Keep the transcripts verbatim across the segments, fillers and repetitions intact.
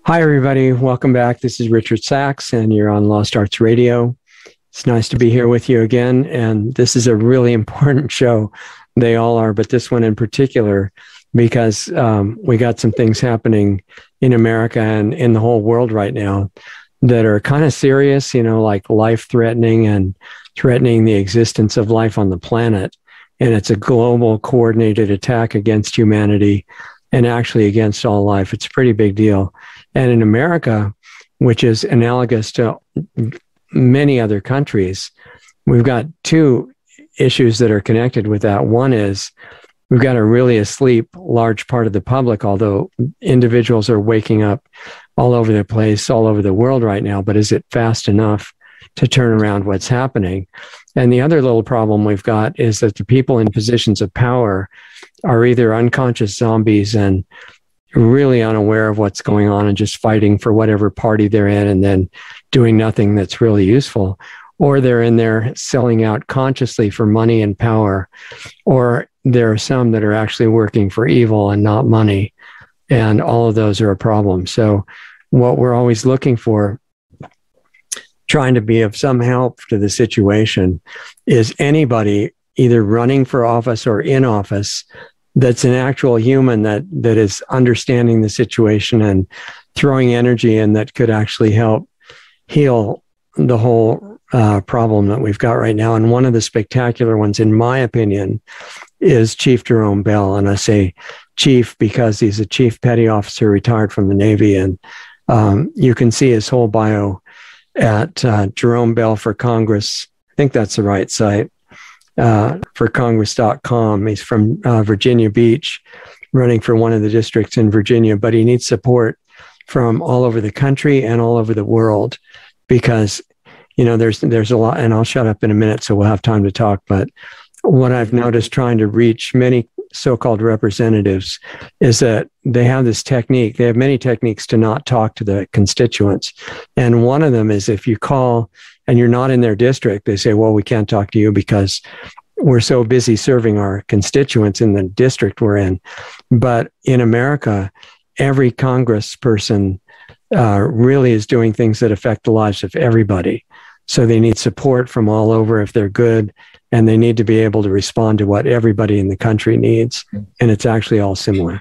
Hi, everybody. Welcome back. This is Richard Sachs, and you're on Lost Arts Radio. It's nice to be here with you again. And this is a really important show. They all are, but this one in particular, because um, we got some things happening in America and in the whole world right now that are kind of serious, you know, like life-threatening and threatening the existence of life on the planet. And it's a global coordinated attack against humanity and actually against all life. It's a pretty big deal. And in America, which is analogous to many other countries, we've got two issues that are connected with that. One is we've got a really asleep large part of the public, although individuals are waking up all over the place, all over the world right now. But is it fast enough to turn around what's happening? And the other little problem we've got is that the people in positions of power are either unconscious zombies and really unaware of what's going on and just fighting for whatever party they're in and then doing nothing that's really useful, or they're in there selling out consciously for money and power, or there are some that are actually working for evil and not money. And all of those are a problem. So what we're always looking for, trying to be of some help to the situation, is anybody either running for office or in office that's an actual human that that is understanding the situation and throwing energy in that could actually help heal the whole uh, problem that we've got right now. And one of the spectacular ones, in my opinion, is Chief Jerome Bell. And I say chief because he's a chief petty officer retired from the Navy. And um, you can see his whole bio at uh, Jerome Bell for Congress. I think that's the right site. Uh, for Congress dot com. He's from uh, Virginia Beach, running for one of the districts in Virginia, but he needs support from all over the country and all over the world because, you know, there's there's a lot, and I'll shut up in a minute so we'll have time to talk, but what I've noticed trying to reach many so-called representatives is that they have this technique. They have many techniques to not talk to the constituents. And one of them is if you call and you're not in their district, they say, well, we can't talk to you because we're so busy serving our constituents in the district we're in. But in America, every congressperson uh, really is doing things that affect the lives of everybody. So they need support from all over if they're good, and they need to be able to respond to what everybody in the country needs. And it's actually all similar.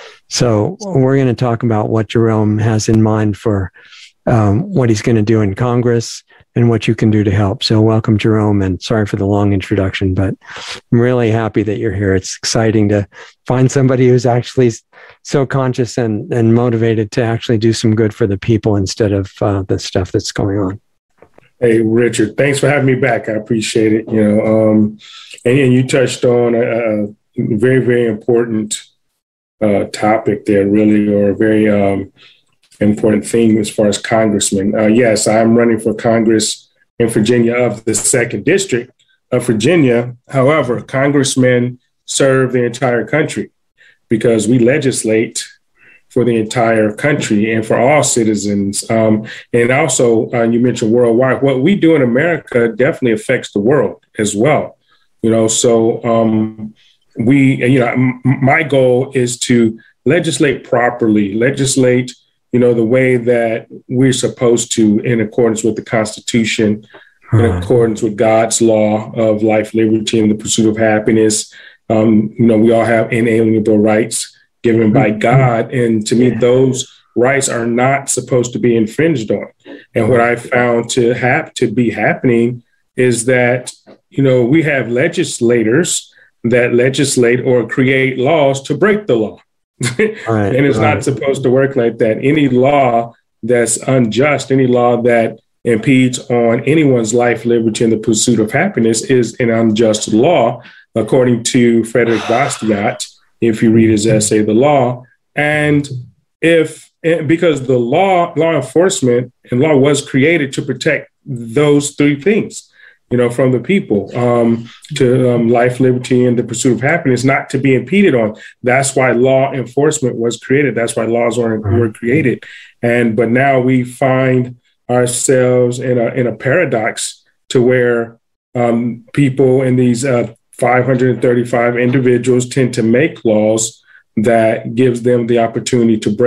So we're going to talk about what Jerome has in mind for um, what he's going to do in Congress and what you can do to help. So welcome, Jerome, and sorry for the long introduction, but I'm really happy that you're here. It's exciting to find somebody who's actually so conscious and, and motivated to actually do some good for the people instead of uh, the stuff that's going on. Hey, Richard, thanks for having me back. I appreciate it. You know, um, and, and you touched on a, a very, very important uh, topic there, really, or a very um, important thing as far as congressmen. Uh, yes, I'm running for Congress in Virginia of the second district of Virginia. However, congressmen serve the entire country because we legislate for the entire country and for all citizens. Um, and also, uh, you mentioned worldwide. What we do in America definitely affects the world as well. You know, so um, we, you know, m- my goal is to legislate properly, legislate, you know, the way that we're supposed to in accordance with the Constitution, in accordance with God's law of life, liberty, and the pursuit of happiness. Um, you know, we all have inalienable rights given by God. And to me, those rights are not supposed to be infringed on. And what I found to have to be happening is that, you know, we have legislators that legislate or create laws to break the law. Right, and it's right. Not supposed to work like that. Any law that's unjust, any law that impedes on anyone's life, liberty, and the pursuit of happiness is an unjust law, according to Frederick Bastiat, if you read his essay, The Law. And if, because the law, law enforcement and law was created to protect those three things, you know, from the people, um, to um, life, liberty, and the pursuit of happiness, not to be impeded on. That's why law enforcement was created. That's why laws were, were created. And, but now we find ourselves in a, in a paradox to where um, people in these uh, five hundred thirty-five individuals tend to make laws that gives them the opportunity to break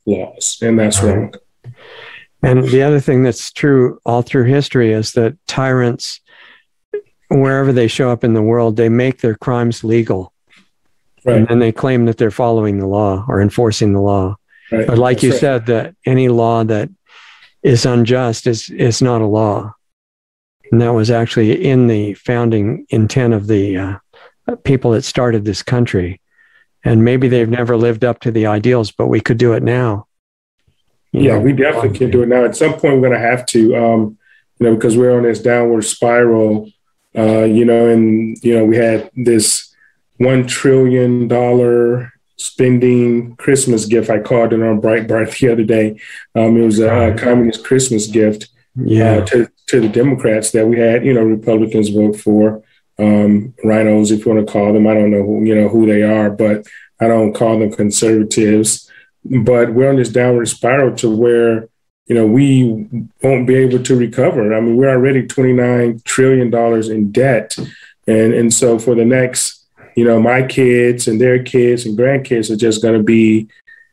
laws, and that's Right. wrong. And the other thing that's true all through history is that tyrants, wherever they show up in the world, they make their crimes legal. Right. And then they claim that they're following the law or enforcing the law. Right. But like That's you right. said, that any law that is unjust is, is not a law. And that was actually in the founding intent of the uh, people that started this country. And maybe they've never lived up to the ideals, but we could do it now. You Yeah, know, we definitely can do it now. At some point, we're going to have to, um, you know, because we're on this downward spiral, uh, you know, and, you know, we had this one trillion dollars spending Christmas gift. I called it on Breitbart the other day. Um, it was a, a communist Christmas gift yeah. uh, to, to the Democrats that we had, you know, Republicans vote for. Um, rhinos, if you want to call them. I don't know who, you know, who they are, but I don't call them conservatives. But we're on this downward spiral to where, you know, we won't be able to recover. I mean, we're already twenty-nine trillion dollars in debt. And, and so for the next, you know, my kids and their kids and grandkids are just going to be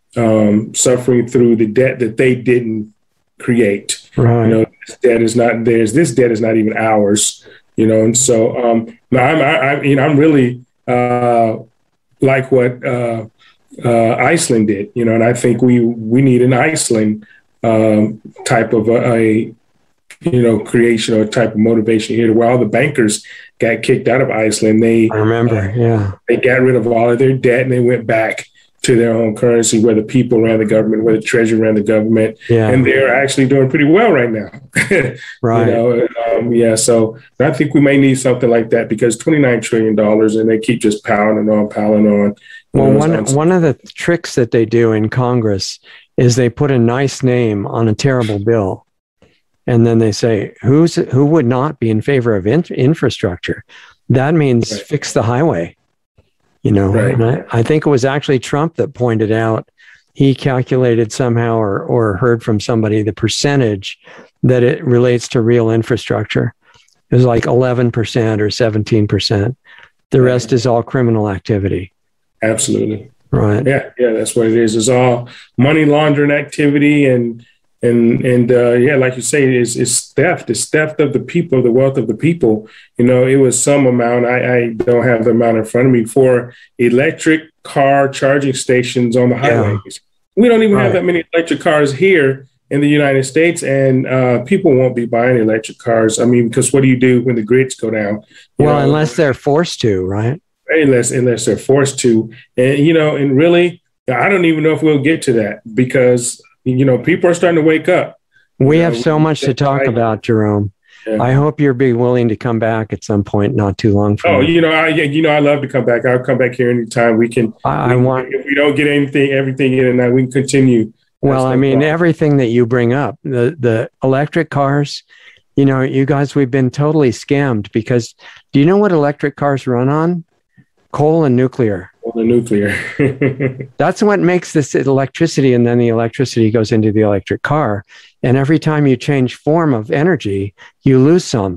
um, suffering through the debt that they didn't create. Right. You know, this debt is not theirs. This debt is not even ours. You know, and so um, I'm, I, I, you know, I'm really uh, like what uh, uh, Iceland did. You know, and I think we we need an Iceland um, type of a, a, you know, creation or type of motivation here, where all the bankers got kicked out of Iceland. They I remember, uh, yeah, they got rid of all of their debt and they went back to their own currency, where the people ran the government, where the treasury ran the government, yeah, and they're actually doing pretty well right now. right. You know, um, yeah. So I think we may need something like that, because twenty-nine trillion dollars, and they keep just piling on, piling on. Well, know, one on. one of the tricks that they do in Congress is they put a nice name on a terrible bill, and then they say, "Who's who would not be in favor of in- infrastructure?" That means Right. fix the highway. You know, Right. and I, I think it was actually Trump that pointed out, he calculated somehow or, or heard from somebody the percentage that it relates to real infrastructure. It was like eleven percent or seventeen percent. The rest is all criminal activity. Absolutely. Right. Yeah, yeah, that's what it is. It's all money laundering activity, and and and uh, yeah, like you say, it's, it's theft. It's theft of the people, the wealth of the people. You know, it was some amount. I, I don't have the amount in front of me for electric car charging stations on the highways. Yeah. We don't even right. have that many electric cars here in the United States, and uh, people won't be buying electric cars. I mean, because what do you do when the grids go down? You well, know, unless they're forced to, right? Unless unless they're forced to, and you know, and really, I don't even know if we'll get to that, because you know, people are starting to wake up. We you have know, so much to talk I, about, Jerome. Yeah. I hope you'll be willing to come back at some point, not too long from Oh, now. you know, I you know, I love to come back. I'll come back here anytime. We can. I, we, want. If we don't get anything, everything in tonight, we can continue. Well, I mean, everything that you bring up, the the electric cars. You know, you guys, we've been totally scammed, because do you know what electric cars run on? Coal and nuclear. Coal and nuclear. That's what makes this electricity, and then the electricity goes into the electric car. And every time you change form of energy, you lose some.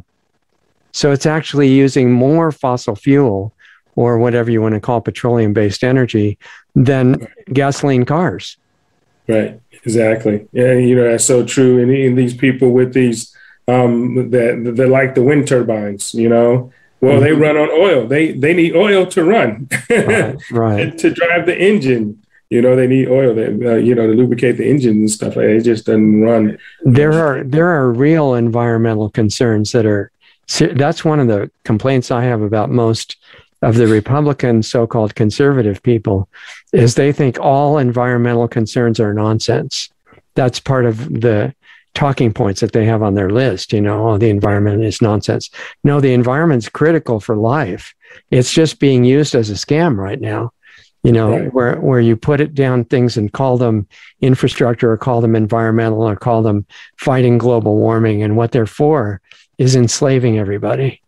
So it's actually using more fossil fuel, or whatever you want to call petroleum-based energy, than gasoline cars. Right. Exactly. Yeah. You know, that's so true. And, and these people with these um, that they're like the wind turbines. You know. Well, mm-hmm. they run on oil. They they need oil to run, right, right. to drive the engine. You know, they need oil, that, uh, you know, to lubricate the engine and stuff. It just doesn't run. There are there are real environmental concerns that are. That's one of the complaints I have about most of the Republican so-called conservative people, is they think all environmental concerns are nonsense. That's part of the talking points that they have on their list. You know, oh, the environment is nonsense. No, the environment's critical for life. It's just being used as a scam right now. You know, right. where where you put it down things and call them infrastructure, or call them environmental, or call them fighting global warming, and what they're for is enslaving everybody,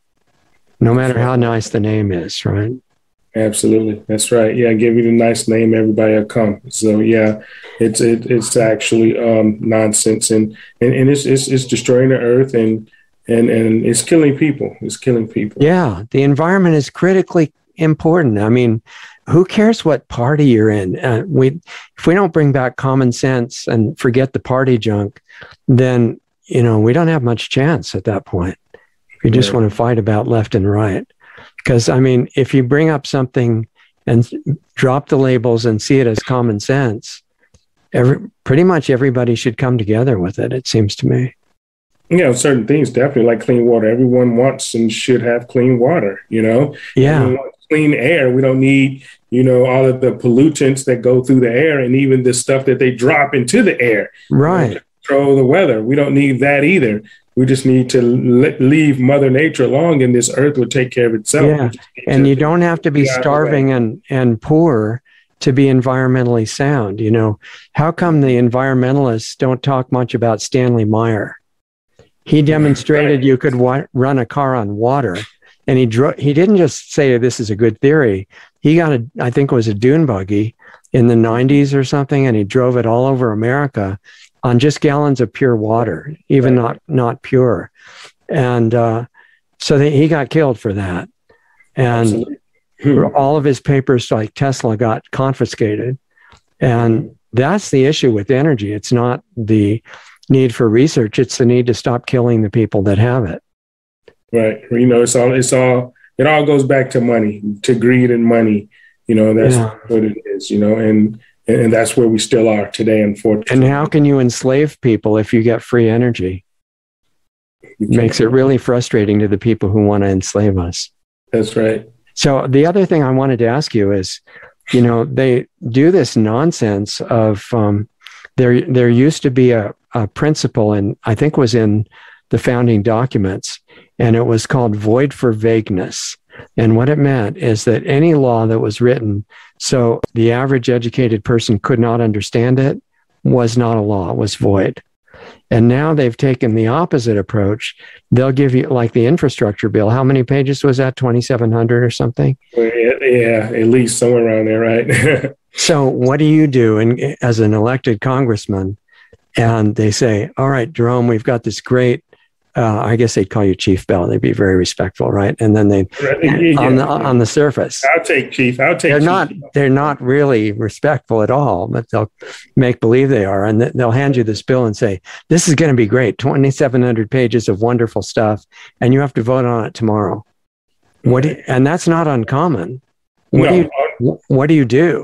no matter how nice the name is, right? Absolutely. That's right. Yeah, give you the nice name, everybody will come. So yeah, it's it, it's actually um, nonsense, and, and, and it's, it's it's destroying the earth, and and and it's killing people. It's killing people. Yeah, the environment is critically important. I mean, who cares what party you're in? Uh, we, if we don't bring back common sense and forget the party junk, then, you know, we don't have much chance at that point. We just yeah. want to fight about left and right. Because, I mean, if you bring up something and drop the labels and see it as common sense, every, pretty much everybody should come together with it, it seems to me. You know, certain things definitely like clean water. Everyone wants and should have clean water, you know? Yeah. Everyone wants clean air. We don't need, you know, all of the pollutants that go through the air and even the stuff that they drop into the air. Right. You know, to control the weather. We don't need that either. We just need to le- leave Mother Nature alone, and this earth will take care of itself. Yeah. And you don't have to be starving and, and poor to be environmentally sound. You know, how come the environmentalists don't talk much about Stanley Meyer? He demonstrated you could wa- run a car on water, and he dro- he didn't just say this is a good theory. He got a, I think it was a dune buggy in the nineties or something, and he drove it all over America on just gallons of pure water, even right. not not pure. And uh, so they, he got killed for that. And hmm. all of his papers, like Tesla, got confiscated. And that's the issue with energy. It's not the need for research. It's the need to stop killing the people that have it. Right. You know, it's all, it's all, it all goes back to money, to greed and money. You know, that's yeah. what it is, you know, and, and that's where we still are today, unfortunately. And how can you enslave people if you get free energy? It makes it really frustrating to the people who want to enslave us. That's right. So the other thing I wanted to ask you is, you know, they do this nonsense of, um, there, there used to be a, a principle, and I think was in the founding documents, and it was called void for vagueness. And what it meant is that any law that was written so the average educated person could not understand it was not a law, it was void. And now they've taken the opposite approach. They'll give you, like the infrastructure bill, how many pages was that, twenty-seven hundred or something? Yeah, at least somewhere around there, right? So what do you do in, as an elected congressman? And they say, all right, Jerome, we've got this great, uh, I guess they'd call you Chief Bell. They'd be very respectful, right? And then they, yeah, on the on the surface, I'll take Chief. I'll take. They're Chief. not. They're not really respectful at all, but they'll make believe they are, and they'll hand you this bill and say, "This is going to be great. twenty-seven hundred pages of wonderful stuff, and you have to vote on it tomorrow." What? Do you, and that's not uncommon. What no, do you? What do you do?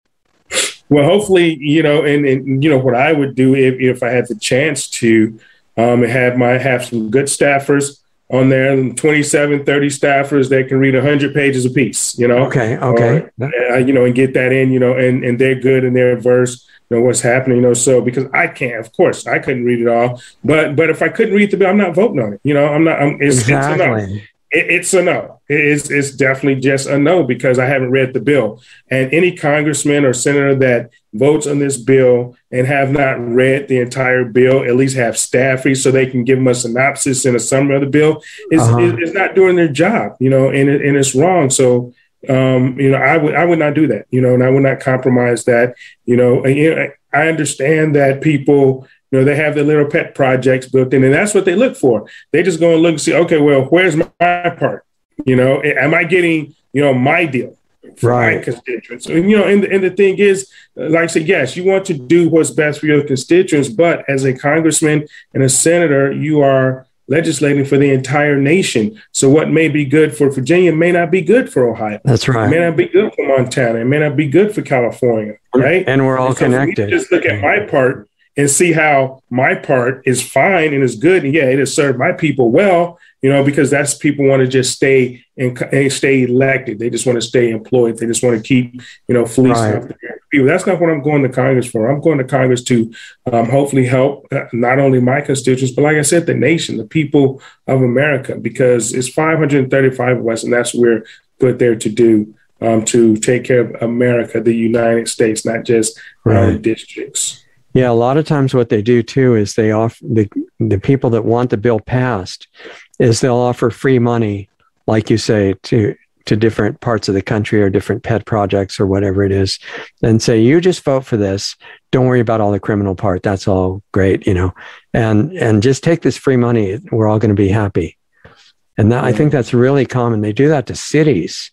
Well, hopefully, you know, and, and you know what I would do if, if I had the chance to um, have my have some good staffers on there, twenty-seven, thirty staffers that can read one hundred pages a piece, you know. Okay, okay. Or, uh, you know, and get that in, you know, and, and they're good and they're versed, you know, what's happening, you know. So because I can't, of course, I couldn't read it all. But but if I couldn't read the bill, I'm not voting on it. You know, I'm not. I'm, it's, exactly. It's enough. It's a no. It's, it's definitely just a no because I haven't read the bill. And any congressman or senator that votes on this bill and have not read the entire bill, at least have staffers so they can give them a synopsis and a summary of the bill, is uh-huh. is, is not doing their job, you know, and, it, and it's wrong. So, um, you know, I would I would not do that, you know, and I would not compromise that, you know. And, you know, I understand that people, you know, they have their little pet projects built in, and that's what they look for. They just go and look and see, okay, well, where's my part? You know, am I getting, you know, my deal for right. my constituents? And, you know, and, and the thing is, like I said, yes, you want to do what's best for your constituents, but as a congressman and a senator, you are legislating for the entire nation. So what may be good for Virginia may not be good for Ohio. That's right. It may not be good for Montana. It may not be good for California, right? And we're all and so connected. For me to just look at my part and see how my part is fine and is good. And yeah, it has served my people well, you know, because that's people want to just stay and, and stay elected. They just want to stay employed. They just want to keep, you know, fleecing right. off the people. That's not what I'm going to Congress for. I'm going to Congress to um, hopefully help uh, not only my constituents, but like I said, the nation, the people of America, because it's five hundred thirty-five of us, and that's what we're put there to do, um, to take care of America, the United States, not just right. our districts. Yeah, a lot of times what they do too is they offer the the people that want the bill passed is they'll offer free money, like you say, to to different parts of the country or different pet projects or whatever it is, and say, you just vote for this. Don't worry about all the criminal part. That's all great, you know, and and just take this free money. We're all going to be happy. And that, I think that's really common. They do that to cities.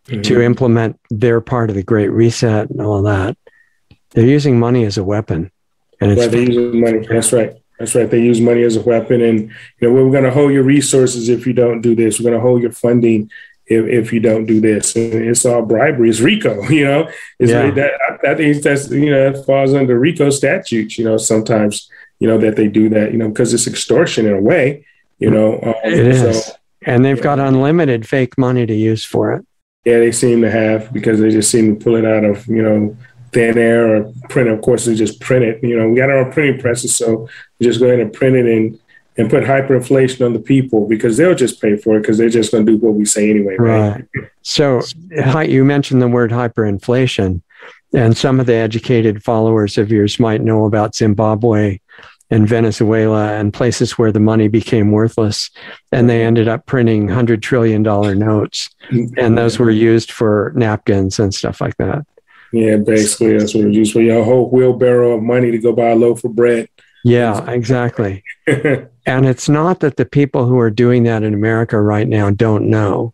mm-hmm. to implement their part of the Great Reset and all that. They're using money as a weapon. And it's right, they use money. That's right. That's right. They use money as a weapon. And, you know, we're going to hold your resources if you don't do this. We're going to hold your funding if, if you don't do this. And it's all bribery. It's RICO, you know. It's yeah. that, I think that's, you know, it falls under RICO statutes, you know, sometimes, you know, that they do that, you know, because it's extortion in a way, you know. Um, it is. So, and they've got know, unlimited fake money to use for it. Yeah, they seem to have, because they just seem to pull it out of, you know, thin air or print. Of course, they just print it. You know, we got our own printing presses, so we just go ahead and print it and and put hyperinflation on the people, because they'll just pay for it, because they're just going to do what we say anyway. Right. right. So you mentioned the word hyperinflation, and some of the educated followers of yours might know about Zimbabwe and Venezuela and places where the money became worthless, and they ended up printing one hundred trillion dollars notes, and those were used for napkins and stuff like that. Yeah, basically, that's what it was used for. Your whole wheelbarrow of money to go buy a loaf of bread. Yeah, exactly. And it's not that the people who are doing that in America right now don't know.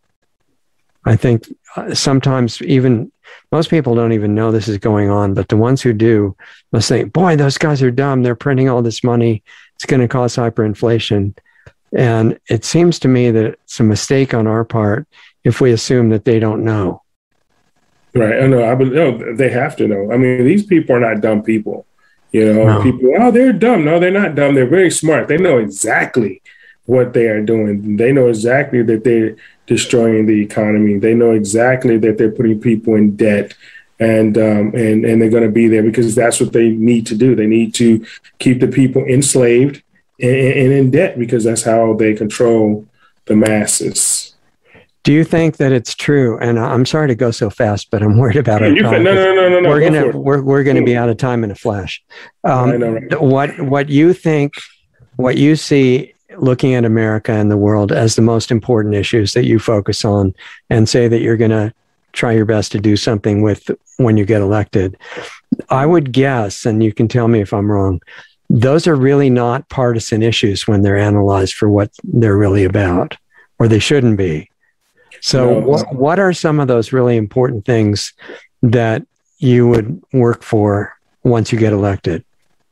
I think sometimes even most people don't even know this is going on, but the ones who do must think, boy, those guys are dumb. They're printing all this money. It's going to cause hyperinflation. And it seems to me that it's a mistake on our part if we assume that they don't know. Right. I know. I believe no, they have to know. I mean, these people are not dumb people. You know, no. people, oh, they're dumb. No, they're not dumb. They're very smart. They know exactly what they are doing. They know exactly that they're destroying the economy. They know exactly that they're putting people in debt, and um, and and they're going to be there because that's what they need to do. They need to keep the people enslaved and, and in debt, because that's how they control the masses. Do you think that it's true? And I'm sorry to go so fast, but I'm worried about our No, time. no, no, no, no. We're gonna we're we're gonna be out of time in a flash. Um, I know, right? What what you think? What you see looking at America and the world as the most important issues that you focus on, and say that you're going to try your best to do something with when you get elected. I would guess, and you can tell me if I'm wrong, those are really not partisan issues when they're analyzed for what they're really about, or they shouldn't be. So no. what what are some of those really important things that you would work for once you get elected?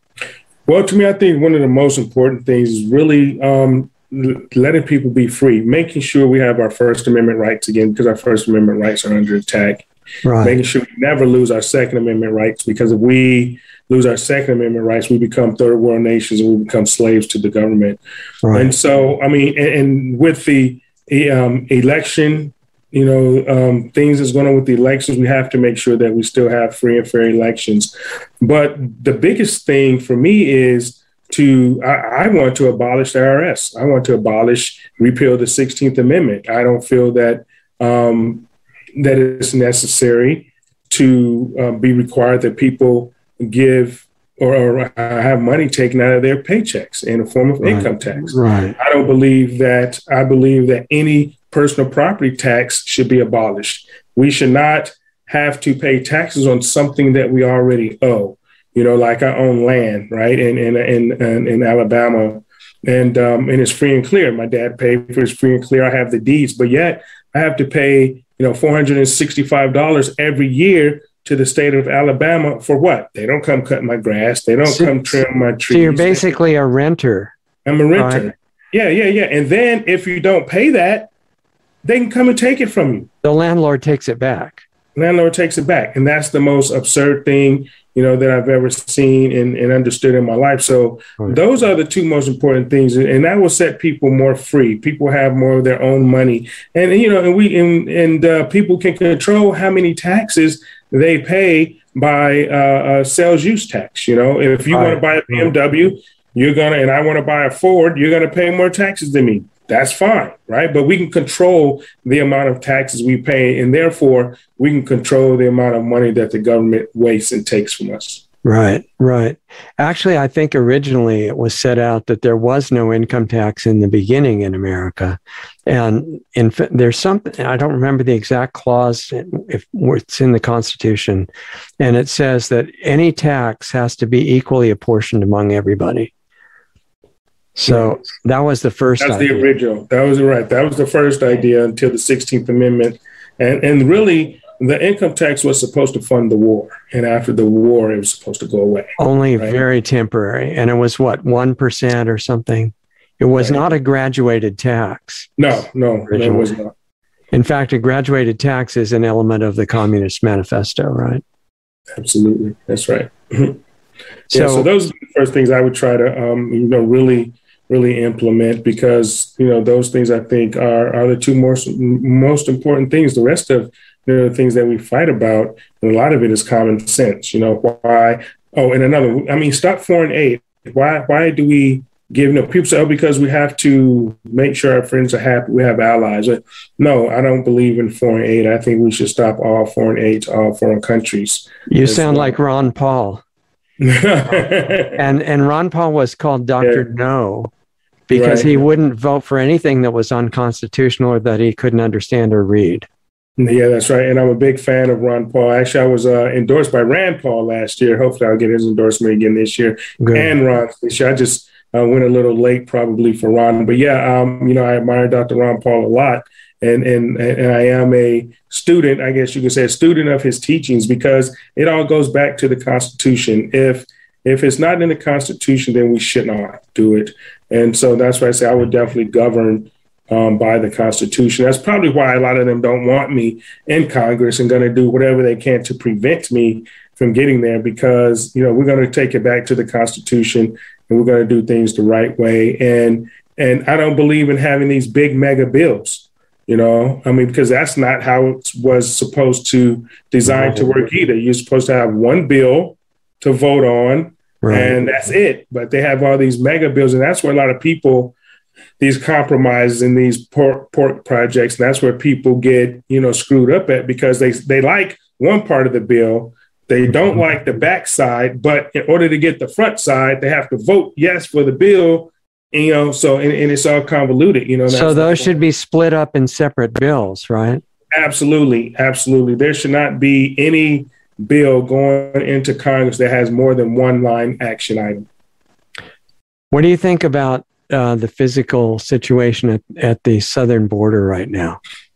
Well, to me, I think one of the most important things is really um, letting people be free, making sure we have our First Amendment rights again, because our First Amendment rights are under attack. Right. Making sure we never lose our Second Amendment rights, because if we lose our Second Amendment rights, we become third world nations and we become slaves to the government. Right. And so, I mean, and, and with the Um, election, you know, um, things that's going on with the elections, we have to make sure that we still have free and fair elections. But the biggest thing for me is to, I, I want to abolish the I R S. I want to abolish, repeal the sixteenth Amendment. I don't feel that um, that it's necessary to uh, be required that people give or, or have money taken out of their paychecks in the form of right. income tax. Right. I don't believe that. I believe that any personal property tax should be abolished. We should not have to pay taxes on something that we already owe. You know, like I own land, right, in in in, in, in Alabama, and um, and it's free and clear. My dad paid for it. It's free and clear. I have the deeds, but yet I have to pay, you know, four hundred sixty-five dollars every year to the state of Alabama for what? They don't come cut my grass. They don't so, come trim my trees. So you're basically a renter. I'm a renter. Right? Yeah, yeah, yeah. And then if you don't pay that, they can come and take it from you. The landlord takes it back. Landlord takes it back. And that's the most absurd thing, you know, that I've ever seen and, and understood in my life. So right. those are the two most important things. And that will set people more free. People have more of their own money. And, you know, and we and, and uh, people can control how many taxes they pay by uh, uh, sales use tax. You know, if you right. want to buy a B M W, you're going to, and I want to buy a Ford, you're going to pay more taxes than me. That's fine, right? But we can control the amount of taxes we pay, and therefore we can control the amount of money that the government wastes and takes from us. Right, right. Actually, I think originally it was set out that there was no income tax in the beginning in America. And in fact, there's something, I don't remember the exact clause, if it's in the Constitution, and it says that any tax has to be equally apportioned among everybody. So that was the first That's idea. the original. That was right. That was the first idea until the sixteenth Amendment And, and really, the income tax was supposed to fund the war. And after the war, it was supposed to go away. Only right? very temporary. And it was what, one percent or something? It was right. not a graduated tax. No, no, no, it was not. In fact, a graduated tax is an element of the Communist Manifesto, right? Absolutely. That's right. So, yeah, so those are the first things I would try to, um, you know, really, really implement, because, you know, those things I think are, are the two most, most important things. The rest of you know, the things that we fight about, and a lot of it is common sense. You know, why? Oh, and another, I mean, stop foreign aid. Why, why do we give, you know, people say, oh, because we have to make sure our friends are happy, we have allies. No, I don't believe in foreign aid. I think we should stop all foreign aid to all foreign countries. You sound well. like Ron Paul. and and Ron Paul was called Doctor Yeah. No, because right. he wouldn't vote for anything that was unconstitutional or that he couldn't understand or read. Yeah, that's right. And I'm a big fan of Ron Paul. Actually, I was uh, endorsed by Rand Paul last year. Hopefully I'll get his endorsement again this year. Good. And Ron this year. I just uh, went a little late probably for Ron. But yeah, um, you know, I admire Doctor Ron Paul a lot. And, and, and I am a student, I guess you could say, a student of his teachings, because it all goes back to the Constitution. If if it's not in the Constitution, then we should not do it. And so that's why I say I would definitely govern Um, by the Constitution. That's probably why a lot of them don't want me in Congress and going to do whatever they can to prevent me from getting there, because, you know, we're going to take it back to the Constitution and we're going to do things the right way. And and I don't believe in having these big mega bills, you know, I mean, because that's not how it was supposed to design to work either. You're supposed to have one bill to vote on, right. and that's it. But they have all these mega bills, and that's where a lot of people these compromises in these pork, pork projects. And that's where people get, you know, screwed up at, because they, they like one part of the bill. They don't like the back side, but in order to get the front side, they have to vote yes for the bill, and, you know, so, and, and it's all convoluted, you know. So those should be split up in separate bills, right? Absolutely. Absolutely. There should not be any bill going into Congress that has more than one line action item. What do you think about Uh, the physical situation at, at the southern border right now?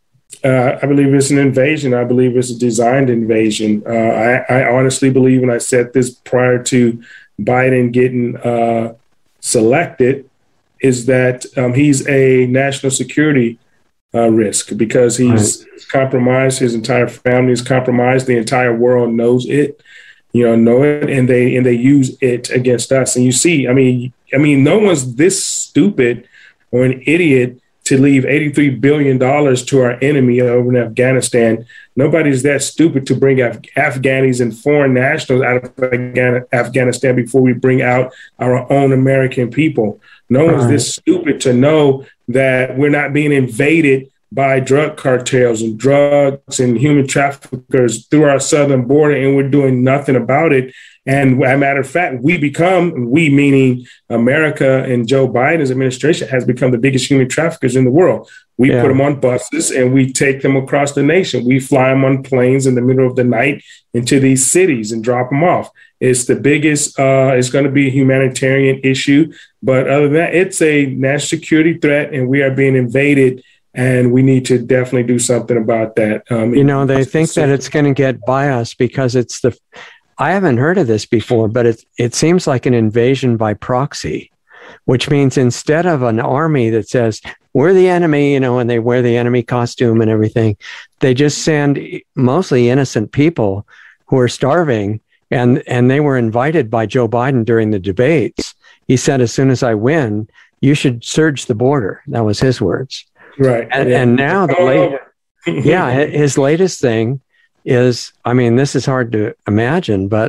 Uh, I believe it's an invasion. I believe it's a designed invasion. Uh, I, I honestly believe, and I said this prior to Biden getting uh, selected, is that um, he's a national security uh, risk, because he's right. compromised his entire family, is compromised. The entire world knows it, you know, know it, and they and they use it against us. And you see, I mean, I mean, no one's this stupid or an idiot to leave eighty-three billion dollars to our enemy over in Afghanistan. Nobody's that stupid to bring Af- Afghanis and foreign nationals out of Afghan- Afghanistan before we bring out our own American people. No one's right. this stupid to know that we're not being invaded by drug cartels and drugs and human traffickers through our southern border, and we're doing nothing about it. And as a matter of fact, we become, we meaning America and Joe Biden's administration, has become the biggest human traffickers in the world. We yeah. put them on buses and we take them across the nation. We fly them on planes in the middle of the night into these cities and drop them off. It's the biggest, uh, it's going to be a humanitarian issue. But other than that, it's a national security threat, and we are being invaded. And we need to definitely do something about that. Um, you know, they think that it's going to get by us because it's the, I haven't heard of this before, but it, it seems like an invasion by proxy, which means instead of an army that says, we're the enemy, you know, and they wear the enemy costume and everything, they just send mostly innocent people who are starving. And, and they were invited by Joe Biden during the debates. He said, as soon as I win, you should surge the border. That was his words. Right. And, yeah. and now the latest, yeah, his latest thing is, I mean, this is hard to imagine, but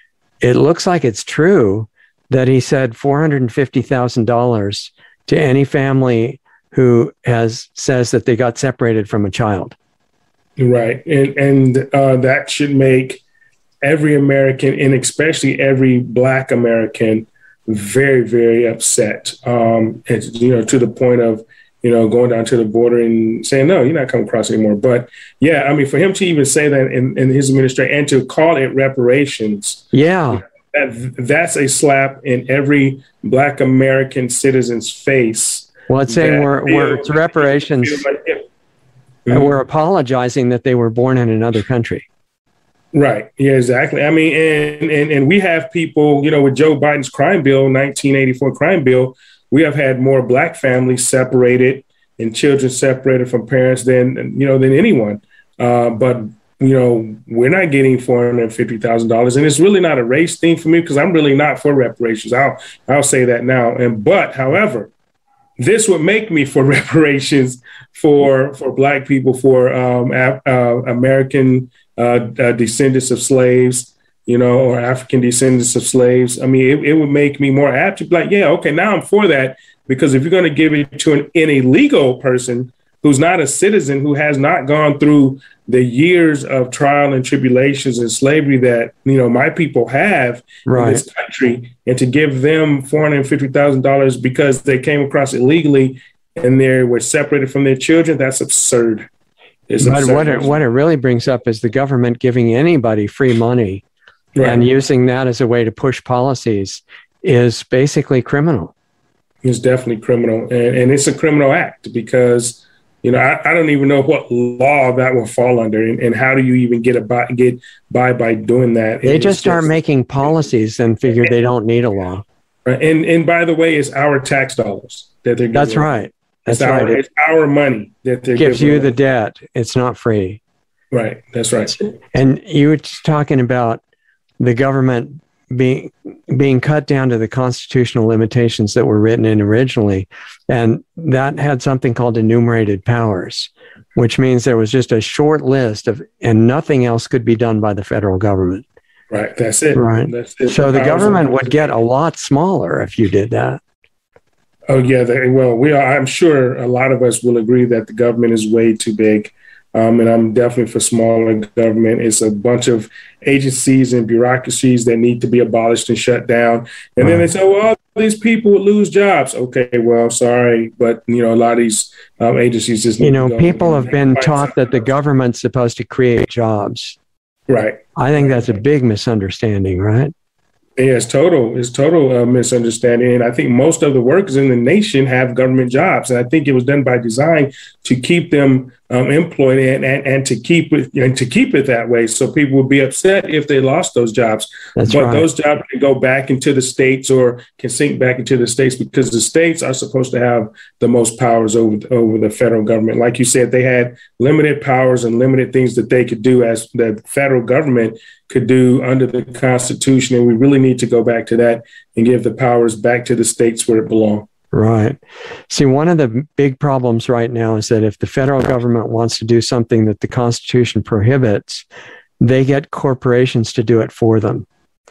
it looks like it's true that he said four hundred fifty thousand dollars to any family who has says that they got separated from a child. Right. And, and uh, that should make every American, and especially every Black American, very, very upset. Um, it's, you know, to the point of, you know, going down to the border and saying, no, you're not coming across anymore. But yeah, I mean, for him to even say that in, in his administration and to call it reparations. Yeah. That, that's a slap in every Black American citizen's face. Well, it's saying we're, we're it's reparations. and were apologizing that they were born in another country. Right. Yeah, exactly. I mean, and, and and we have people, you know, with Joe Biden's crime bill, nineteen eighty-four crime bill, we have had more black families separated and children separated from parents than, you know, than anyone. Uh, but, you know, we're not getting four hundred fifty thousand dollars. And it's really not a race thing for me because I'm really not for reparations. I'll I'll say that now. And but, however, this would make me for reparations for for black people, for um, uh, American uh, uh, descendants of slaves, you know, or African descendants of slaves. I mean, it, it would make me more apt to be like, yeah, okay, now I'm for that. Because if you're going to give it to an, an illegal person who's not a citizen, who has not gone through the years of trial and tribulations and slavery that, you know, my people have right. in this country, and to give them four hundred fifty thousand dollars because they came across illegally and they were separated from their children, that's absurd. It's but absurd. What, it, what it really brings up is the government giving anybody free money right. and using that as a way to push policies is basically criminal. It's definitely criminal. And, and it's a criminal act because, you know, I, I don't even know what law that will fall under, and, and how do you even get, about, get by by doing that? They just start just, making policies and figure they don't need a law. Right. And and by the way, it's our tax dollars that they're giving. That's right. That's it's right. Our, it's our money that they're gives giving you the debt. It's not free. Right. That's right. And you were talking about the government being being cut down to the constitutional limitations that were written in originally. And that had something called enumerated powers, which means there was just a short list of, and nothing else could be done by the federal government. Right. That's it. Right. That's it. So the, the government would get a lot smaller if you did that. Oh, yeah. They, well, we are, I'm sure a lot of us will agree that the government is way too big. Um, and I'm definitely for smaller government. It's a bunch of agencies and bureaucracies that need to be abolished and shut down. And right. then they say, well, these people would lose jobs. Okay, well, sorry. But, you know, a lot of these um, agencies just, you know, people have been taught that the government's supposed to create jobs. Right. I think that's a big misunderstanding, right? Yeah, it's total. It's total uh, misunderstanding. And I think most of the workers in the nation have government jobs. And I think it was done by design to keep them um, employed and, and, and to keep it and to keep it that way. So people would be upset if they lost those jobs. That's but right. those jobs can go back into the states or can sink back into the states because the states are supposed to have the most powers over, over the federal government. Like you said, they had limited powers and limited things that they could do as the federal government could do under the Constitution. And we really need to go back to that and give the powers back to the states where it belongs. Right. See, one of the big problems right now is that if the federal government wants to do something that the Constitution prohibits, they get corporations to do it for them.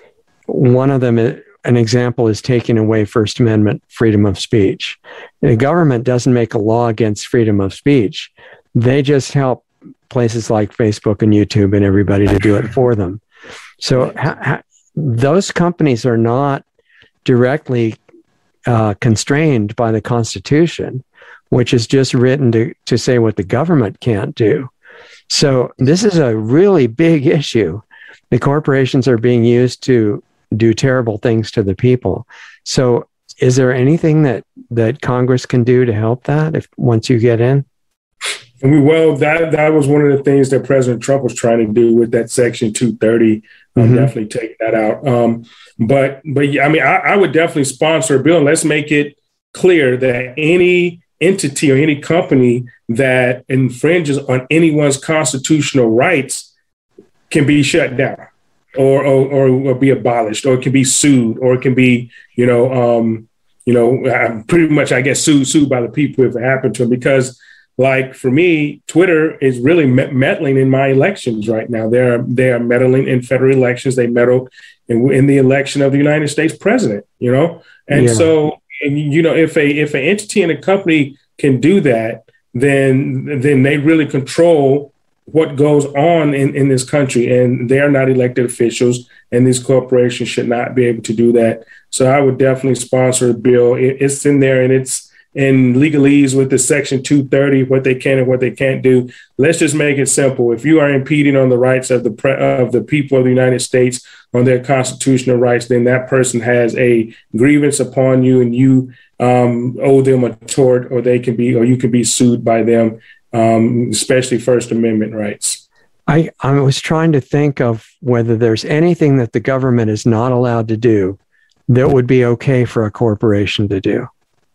One of them, an example, is taking away First Amendment freedom of speech. The government doesn't make a law against freedom of speech. They just help places like Facebook and YouTube and everybody to do it for them. So ha- ha- those companies are not directly uh, constrained by the Constitution, which is just written to, to say what the government can't do. So this is a really big issue. The corporations are being used to do terrible things to the people. So is there anything that, that Congress can do to help that if once you get in? And we, well, that that was one of the things that President Trump was trying to do with that Section two thirty. Um, mm-hmm. Definitely take that out. Um, but but yeah, I mean, I, I would definitely sponsor a bill. And let's make it clear that any entity or any company that infringes on anyone's constitutional rights can be shut down, or or, or, or be abolished, or it can be sued, or it can be, you know, um, you know, pretty much, I guess, sued sued by the people if it happened to them. Because, like, for me, Twitter is really meddling in my elections right now. They're they are meddling in federal elections. They meddled in, in the election of the United States president, you know. And yeah. so, and, you know, if a if an entity and a company can do that, then then they really control what goes on in, in this country. And they're not elected officials, and these corporations should not be able to do that. So I would definitely sponsor a bill. It, it's in there, and it's in legalese with the Section two thirty, what they can and what they can't do. Let's just make it simple. If you are impeding on the rights of the pre- of the people of the United States, on their constitutional rights, then that person has a grievance upon you, and you um, owe them a tort, or they can be, or you can be sued by them um, especially First Amendment rights. I, I was trying to think of whether there's anything that the government is not allowed to do that would be okay for a corporation to do.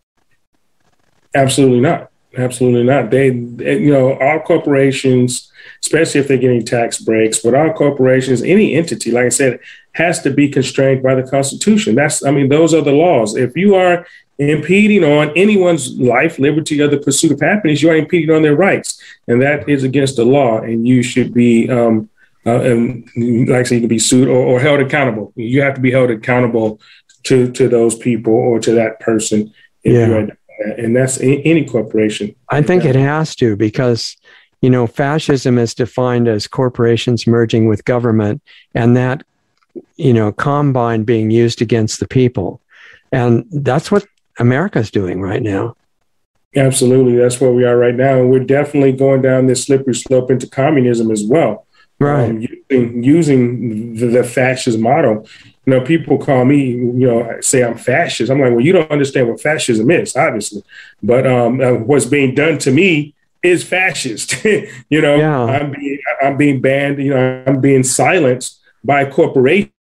Absolutely not. Absolutely not. They, they, you know, all corporations, especially if they're getting tax breaks, but all corporations, any entity, like I said, has to be constrained by the Constitution. That's, I mean, those are the laws. If you are impeding on anyone's life, liberty, or the pursuit of happiness, you are impeding on their rights. And that is against the law. And you should be, um, uh, and like I said, you can be sued or, or held accountable. You have to be held accountable to, to those people or to that person. If yeah. you are, and that's any corporation. I think it has to, because, you know, fascism is defined as corporations merging with government, and that, you know, combine being used against the people. And that's what America's doing right now. Absolutely. That's where we are right now. And we're definitely going down this slippery slope into communism as well. Right. Um, using using the, the fascist model. You know, people call me, you know, say I'm fascist. I'm like, well, you don't understand what fascism is, obviously. But um, uh, what's being done to me is fascist. you know, yeah. I'm being I'm being banned. You know, I'm being silenced by corporations,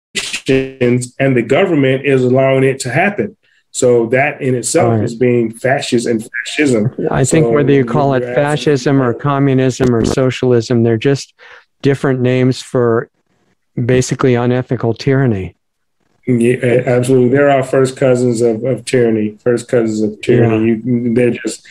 and the government is allowing it to happen. So that in itself right. is being fascist and fascism. I think so, whether you call it fascism or communism or socialism, they're just different names for basically unethical tyranny. Yeah, absolutely. They're our first cousins of, of tyranny, first cousins of tyranny. Yeah. You, they're just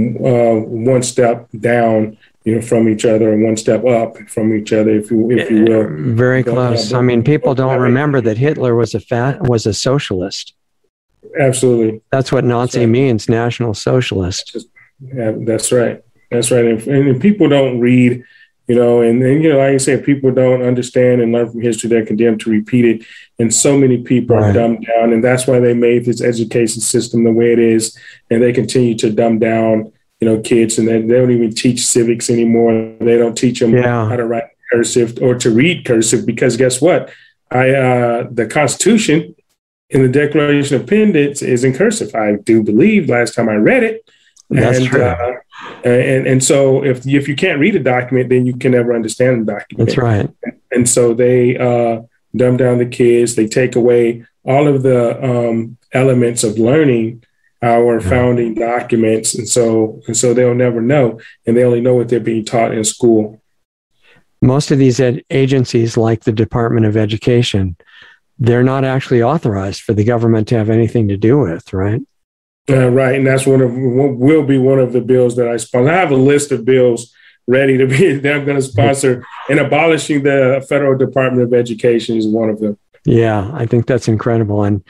uh, one step down, you know, from each other, and one step up from each other, if you if you will. Very close. I mean, people don't remember that Hitler was a fat was a socialist. Absolutely. That's what Nazi right. means, National Socialist. Just, yeah, that's right. That's right. And, and people don't read, you know, and, and, you know, like I said, people don't understand and learn from history. They're condemned to repeat it. And so many people right. are dumbed down. And that's why they made this education system the way it is. And they continue to dumb down, you know, kids. And they, they don't even teach civics anymore. They don't teach them yeah. how to write cursive or to read cursive, because guess what? I uh, the Constitution in the Declaration of Independence is in cursive. I do believe last time I read it. That's and, true. Uh, and and so if if you can't read a document, then you can never understand the document. That's right. And so they uh, dumb down the kids. They take away all of the um, elements of learning our yeah. founding documents, and so and so they'll never know, and they only know what they're being taught in school. Most of these ed- agencies, like the Department of Education, they're not actually authorized for the government to have anything to do with, right? Uh, right, and that's one of will be one of the bills that I sponsor. I have a list of bills ready to be that I'm going to sponsor, and abolishing the Federal Department of Education is one of them. Yeah, I think that's incredible, and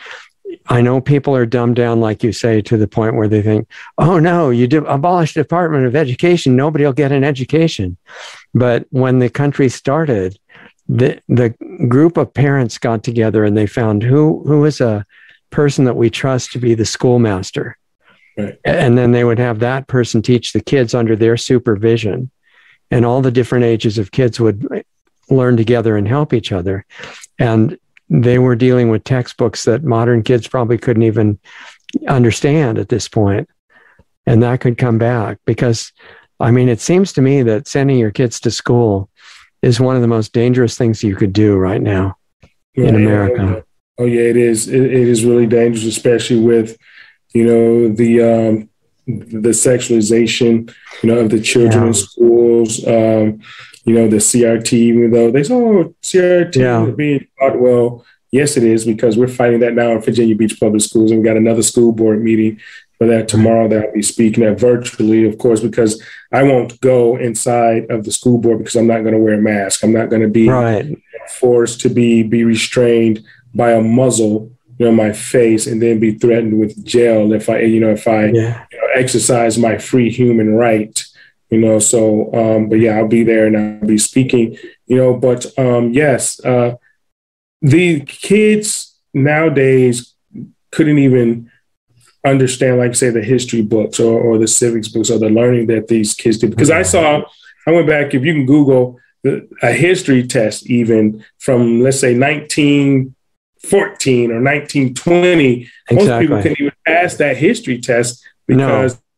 I know people are dumbed down, like you say, to the point where they think, "Oh no, you do abolish the Department of Education, nobody will get an education." But when the country started, the the group of parents got together and they found who who is a person that we trust to be the schoolmaster. Right. And then they would have that person teach the kids under their supervision, and all the different ages of kids would learn together and help each other. And they were dealing with textbooks that modern kids probably couldn't even understand at this point. And that could come back, because, I mean, it seems to me that sending your kids to school is one of the most dangerous things you could do right now yeah, in America. Yeah, yeah. Oh yeah, it is. It, it is really dangerous, especially with, you know, the um, the sexualization, you know, of the children yeah. in schools. Um, you know, the C R T, even though they say, "Oh, C R T yeah. is being taught." Well, yes, it is, because we're fighting that now in Virginia Beach Public Schools, and we got another school board meeting for that tomorrow that I'll be speaking at virtually, of course, because I won't go inside of the school board because I'm not going to wear a mask. I'm not going to be right. forced to be be restrained by a muzzle, you know, my face, and then be threatened with jail if I, you know, if I yeah. you know, exercise my free human right, you know. So, um, but yeah, I'll be there and I'll be speaking, you know. But um, yes, uh, the kids nowadays couldn't even understand, like say, the history books or, or the civics books or the learning that these kids did. Because I saw, I went back, if you can Google the, a history test, even from, let's say, nineteen fourteen or nineteen twenty, exactly. Most people couldn't even pass that history test because no. they don't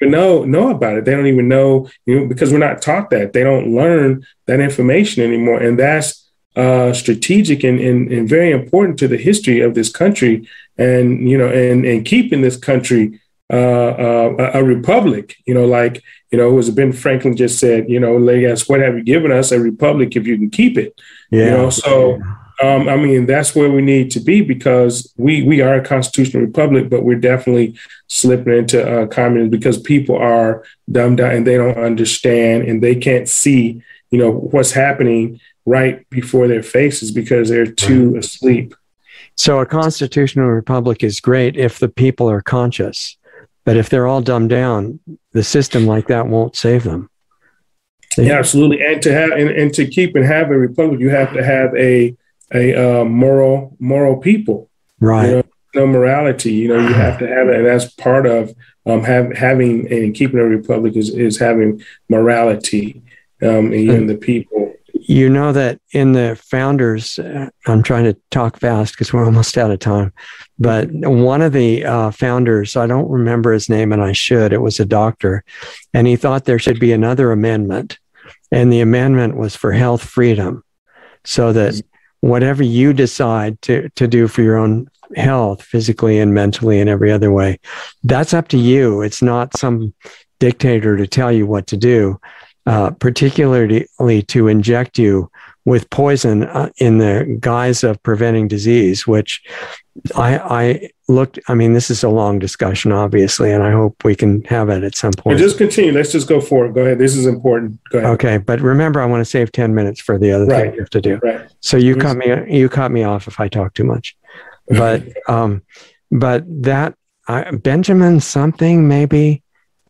even know know about it. They don't even know, you know, because we're not taught that. They don't learn that information anymore, and that's uh, strategic and, and and very important to the history of this country, and you know, and and keeping this country uh, uh, a republic. You know, like you know, as Ben Franklin just said, you know, they asked, "What have you given us? A republic, if you can keep it." Yeah. You know, so. Um, I mean, that's where we need to be, because we, we are a constitutional republic, but we're definitely slipping into uh, communism because people are dumbed down and they don't understand and they can't see, you know, what's happening right before their faces because they're too asleep. So a constitutional republic is great if the people are conscious, but if they're all dumbed down, the system like that won't save them. They- yeah, absolutely. And to have and, and to keep and have a republic, you have to have a a uh, moral, moral people, right? You know, no morality. You know, you have to have it, and that's part of um, have, having and keeping a republic is, is having morality um, in the people. You know that in the founders, uh, I'm trying to talk fast because we're almost out of time, but one of the uh, founders, I don't remember his name, and I should. It was a doctor, and he thought there should be another amendment, and the amendment was for health freedom, so that whatever you decide to, to do for your own health, physically and mentally and every other way, that's up to you. It's not some dictator to tell you what to do, uh, particularly to inject you with poison uh, in the guise of preventing disease, which I, I looked, I mean, this is a long discussion, obviously, and I hope we can have it at some point. But just continue. Let's just go for it. Go ahead. This is important. Go ahead. Okay. But remember, I want to save ten minutes for the other right. thing you have to do. Right. So you cut me, you cut me off if I talk too much, but, um, but that uh, Benjamin something, maybe,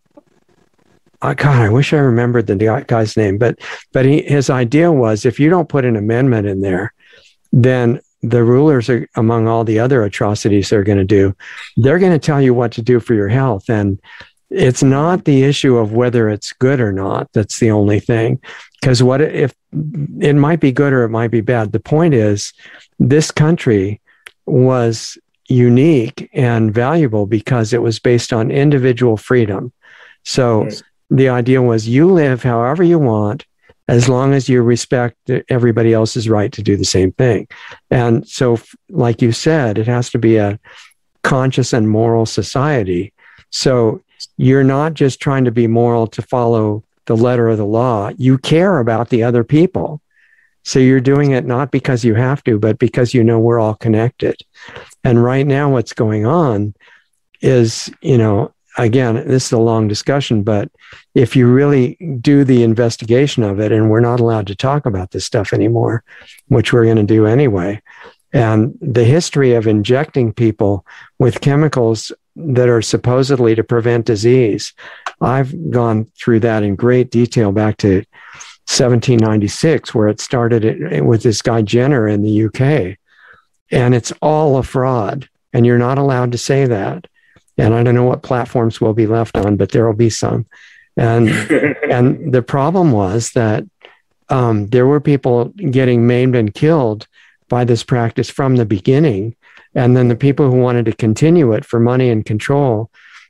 oh, God, I wish I remembered the guy's name, but, but he, his idea was if you don't put an amendment in there, then the rulers are, among all the other atrocities they're going to do, they're going to tell you what to do for your health. And it's not the issue of whether it's good or not. That's the only thing. Because what if it might be good or it might be bad? The point is, this country was unique and valuable because it was based on individual freedom. So right. The idea was you live however you want, as long as you respect everybody else's right to do the same thing. And so, like you said, it has to be a conscious and moral society. So you're not just trying to be moral to follow the letter of the law. You care about the other people. So you're doing it not because you have to, but because you know we're all connected. And right now what's going on is, you know, again, this is a long discussion, but if you really do the investigation of it, and we're not allowed to talk about this stuff anymore, which we're going to do anyway, and the history of injecting people with chemicals that are supposedly to prevent disease, I've gone through that in great detail back to seventeen ninety-six, where it started with this guy Jenner in the U K. And it's all a fraud, and you're not allowed to say that. And I don't know what platforms will be left on, but there will be some. And and the problem was that um, there were people getting maimed and killed by this practice from the beginning. And then the people who wanted to continue it for money and control,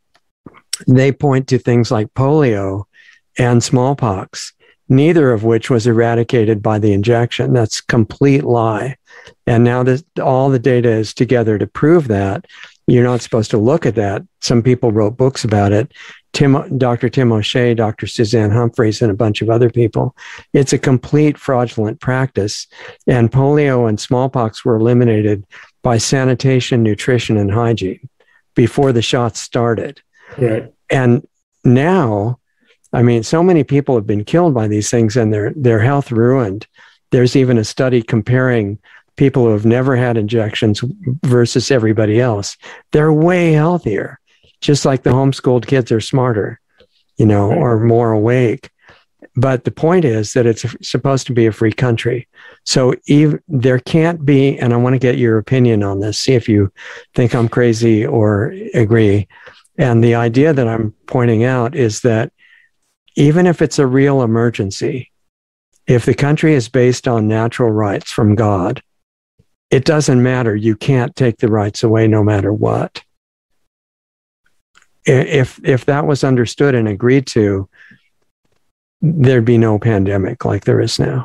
they point to things like polio and smallpox, neither of which was eradicated by the injection. That's complete lie. And now that all the data is together to prove that, you're not supposed to look at that. Some people wrote books about it. Tim, Doctor Tim O'Shea, Doctor Suzanne Humphreys, and a bunch of other people. It's a complete fraudulent practice. And polio and smallpox were eliminated by sanitation, nutrition, and hygiene before the shots started. Right. And now, I mean, so many people have been killed by these things and their, their health ruined. There's even a study comparing people who have never had injections versus everybody else. They're way healthier, just like the homeschooled kids are smarter, you know, right. or more awake. But the point is that it's supposed to be a free country. So even, there can't be, and I want to get your opinion on this, see if you think I'm crazy or agree. And the idea that I'm pointing out is that even if it's a real emergency, if the country is based on natural rights from God, it doesn't matter. You can't take the rights away no matter what. if if that was understood and agreed to, there'd be no pandemic like there is now.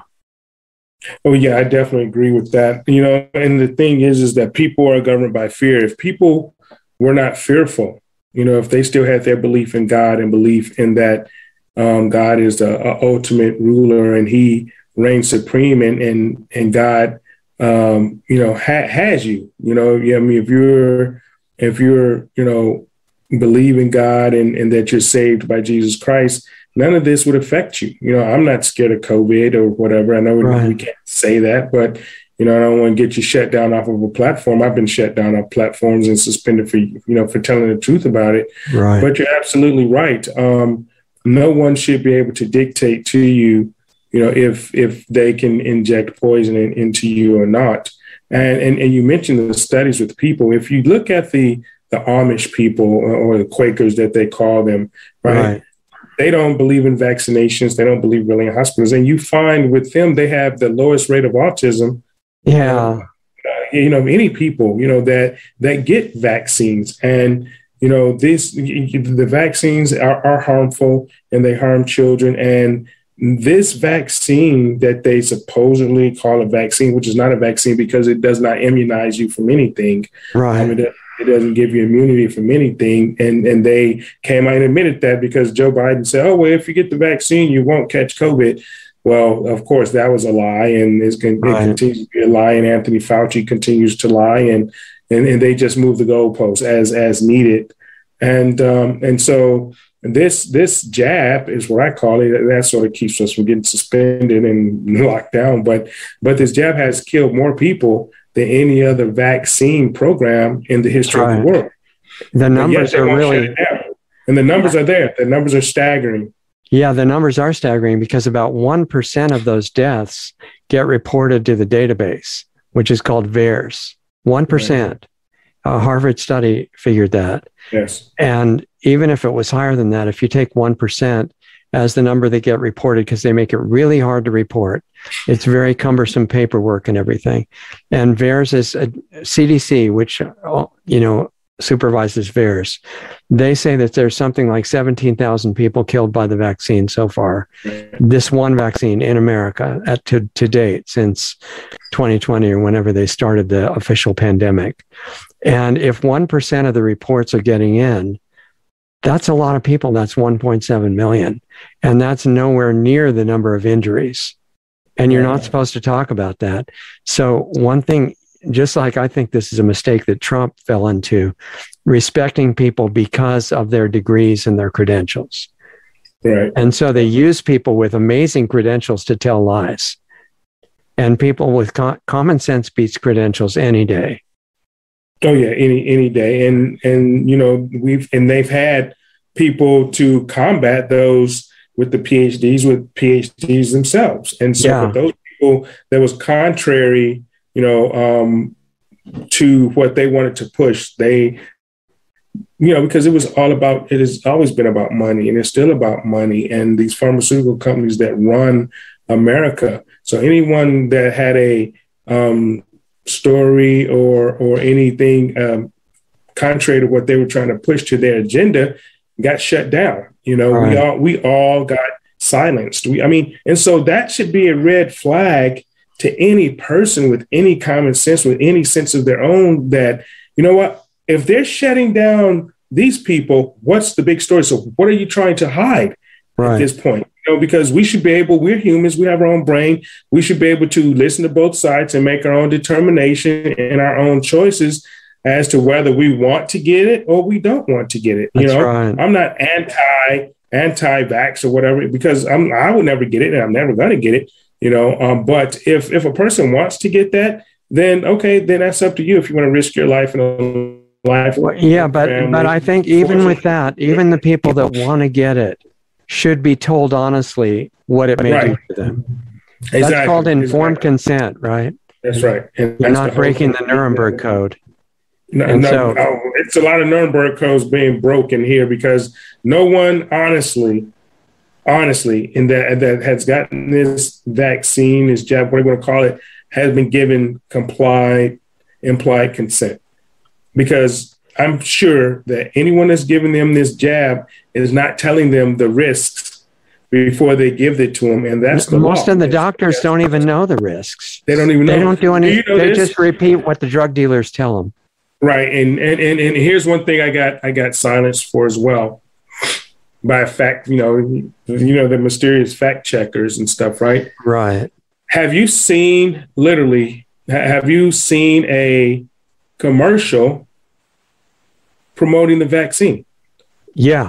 Oh, yeah, I definitely agree with that. You know, and the thing is, is that people are governed by fear. If people were not fearful, you know, if they still had their belief in God and belief in that um, God is the uh, ultimate ruler and he reigns supreme, and and, and God, um, you know, ha- has you, you know, yeah, I mean, if you're, if you're, you know, believe in God and, and that you're saved by Jesus Christ, none of this would affect you. You know, I'm not scared of COVID or whatever. I know right. we, we can't say that, but, you know, I don't want to get you shut down off of a platform. I've been shut down off platforms and suspended for, you know, for telling the truth about it. Right. But you're absolutely right. Um, no one should be able to dictate to you, you know, if if they can inject poison in, into you or not. And, and and you mentioned the studies with people. If you look at the the Amish people or the Quakers that they call them, right? right. They don't believe in vaccinations. They don't believe really in hospitals. And you find with them, they have the lowest rate of autism. Yeah. Uh, you know, any people, you know, that that get vaccines. And, you know, this the vaccines are, are harmful and they harm children. And this vaccine that they supposedly call a vaccine, which is not a vaccine because it does not immunize you from anything. Right. I mean, it, it doesn't give you immunity from anything. And, and they came out and admitted that because Joe Biden said, oh, well, if you get the vaccine, you won't catch COVID. Well, of course, that was a lie, and it's, it right. continues to be a lie, and Anthony Fauci continues to lie, and and, and they just move the goalposts as as needed. And um, and so this this jab is what I call it. That sort of keeps us from getting suspended and locked down. But but this jab has killed more people than any other vaccine program in the history right. of the world. The numbers are really, and the numbers yeah. are there. The numbers are staggering. Yeah, the numbers are staggering because about one percent of those deaths get reported to the database, which is called VAERS. one percent. Right. A Harvard study figured that. Yes. And even if it was higher than that, if you take one percent as the number that get reported, because they make it really hard to report, it's very cumbersome paperwork and everything. And VAERS is a C D C, which, you know, supervises VAERS. They say that there's something like seventeen thousand people killed by the vaccine so far. This one vaccine in America at to, to date since twenty twenty or whenever they started the official pandemic. And if one percent of the reports are getting in, that's a lot of people. That's one point seven million. And that's nowhere near the number of injuries. And you're not supposed to talk about that. So one thing, just like I think this is a mistake that Trump fell into, respecting people because of their degrees and their credentials. Right. And so they use people with amazing credentials to tell lies. And people with co- common sense beats credentials any day. Oh yeah, any any day. And and you know, we've and they've had people to combat those with the PhDs with PhDs themselves. And so yeah. for those people that was contrary, you know, um, to what they wanted to push, they, you know, because it was all about, it has always been about money, and it's still about money and these pharmaceutical companies that run America. So anyone that had a um, story or or anything um, contrary to what they were trying to push to their agenda got shut down. You know, right. we all we all got silenced. We, I mean, and so that should be a red flag to any person with any common sense, with any sense of their own, that, you know what, if they're shutting down these people, what's the big story? So what are you trying to hide right. at this point? You know, because we should be able, we're humans, we have our own brain. We should be able to listen to both sides and make our own determination and our own choices as to whether we want to get it or we don't want to get it. You That's know, right. I'm not anti, anti-vax or whatever, because I'm, I would never get it and I'm never going to get it. You know, um, but if if a person wants to get that, then okay, then that's up to you. If you want to risk your life and a life, well, yeah, but family, but I think even with that, even the people that want to get it should be told honestly what it may right. do to them. Exactly. That's called informed exactly. consent, right? That's right. And you're that's not the breaking the Nuremberg Code. No, and no, so, no, it's a lot of Nuremberg codes being broken here because no one honestly. Honestly, in that that has gotten this vaccine, this jab, what do you want to call it, has been given complied, implied consent. Because I'm sure that anyone that's giving them this jab is not telling them the risks before they give it to them, and that's the most law. of the doctors don't even know the risks. They don't even know. They don't do any. Do you know they this? Just repeat what the drug dealers tell them. Right, and, and and and here's one thing I got I got silenced for as well, by a fact, you know, you know the mysterious fact checkers and stuff, right? Right. Have you seen literally? Have you seen a commercial promoting the vaccine? Yeah.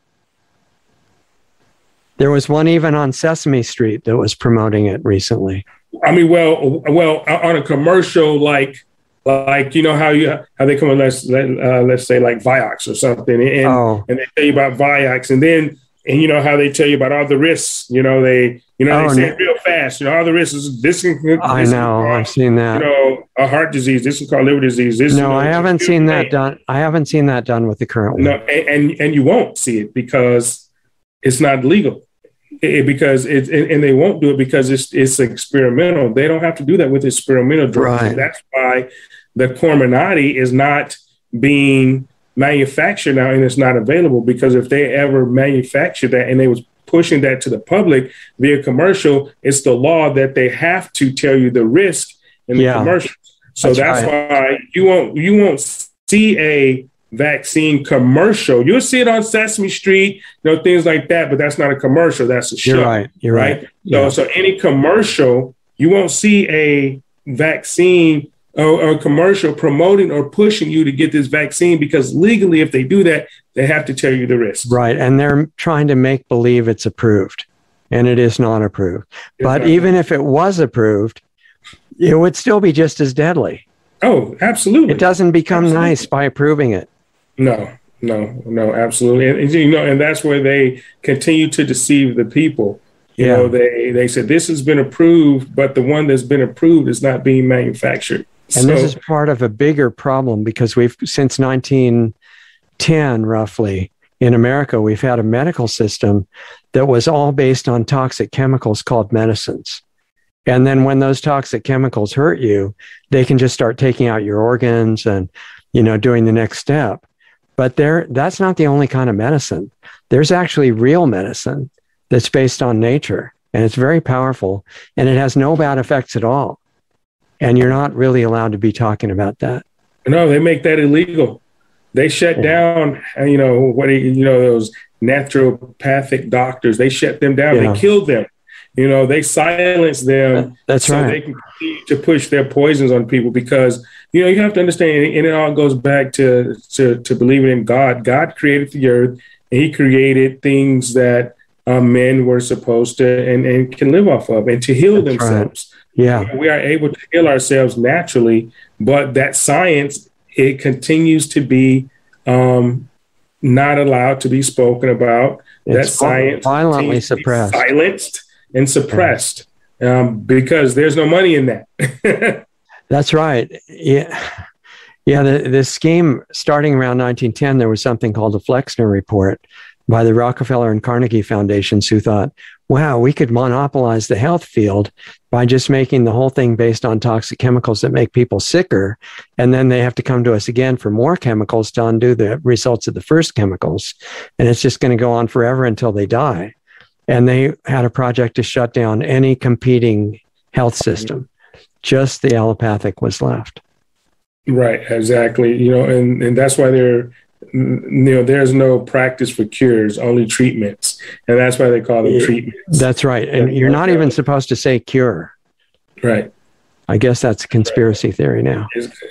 There was one even on Sesame Street that was promoting it recently. I mean, well, well, on a commercial like, like you know how you how they come on, let's uh, let's say like Vioxx or something, and oh. and they tell you about Vioxx, and then and you know how they tell you about all the risks. You know they you know oh, they say no. it real fast. You know all the risks. This, this I know. Cause, I've seen that. You know, a heart disease. This is called liver disease. This no, you know, I haven't seen that done. I haven't seen that done with the current one. No, and and, and you won't see it because it's not legal. It, because it and, and they won't do it because it's it's experimental. They don't have to do that with experimental drugs. Right. That's why the Comirnaty is not being manufactured now and it's not available, because if they ever manufactured that and they was pushing that to the public via commercial, it's the law that they have to tell you the risk in the yeah. commercial. So that's, that's right. why you won't you won't see a vaccine commercial. You'll see it on Sesame Street, you know, things like that, but that's not a commercial. That's a show. You're right. You're right. right? Yeah. So, so any commercial, you won't see a vaccine or, or commercial promoting or pushing you to get this vaccine, because legally, if they do that, they have to tell you the risk. Right. And they're trying to make believe it's approved, and it is not approved. It's but not even approved. If it was approved, it would still be just as deadly. Oh, absolutely. It doesn't become absolutely. nice by approving it. No, no, no, absolutely. And, and you know, and that's where they continue to deceive the people. You yeah. know, they they said this has been approved, but the one that's been approved is not being manufactured. And so, this is part of a bigger problem, because we've since nineteen ten, roughly, in America, we've had a medical system that was all based on toxic chemicals called medicines. And then when those toxic chemicals hurt you, they can just start taking out your organs and, you know, doing the next step. But there, that's not the only kind of medicine. There's actually real medicine that's based on nature, and it's very powerful, and it has no bad effects at all. And you're not really allowed to be talking about that. No, they make that illegal. They shut down, you know, what you know, those naturopathic doctors. They shut them down. Yeah. They killed them. You know, they silence them. That's so right. They can continue to push their poisons on people, because, you know, you have to understand, and it all goes back to, to, to believing in God. God created the earth, and he created things that uh, men were supposed to and, and can live off of, and to heal That's themselves. Right. Yeah. We are able to heal ourselves naturally, but that science, it continues to be um, not allowed to be spoken about. It's that science violently suppressed. Silenced and suppressed, um, because there's no money in that. That's right. Yeah. Yeah. The, the scheme starting around nineteen ten, there was something called the Flexner Report by the Rockefeller and Carnegie Foundations, who thought, wow, we could monopolize the health field by just making the whole thing based on toxic chemicals that make people sicker. And then they have to come to us again for more chemicals to undo the results of the first chemicals. And it's just going to go on forever until they die. And they had a project to shut down any competing health system. Just the allopathic was left. Right, exactly. You know, and, and that's why they're, you know, there's no practice for cures, only treatments. And that's why they call them treatments. That's right. And you're not even supposed to say cure. Right. I guess that's a conspiracy theory now.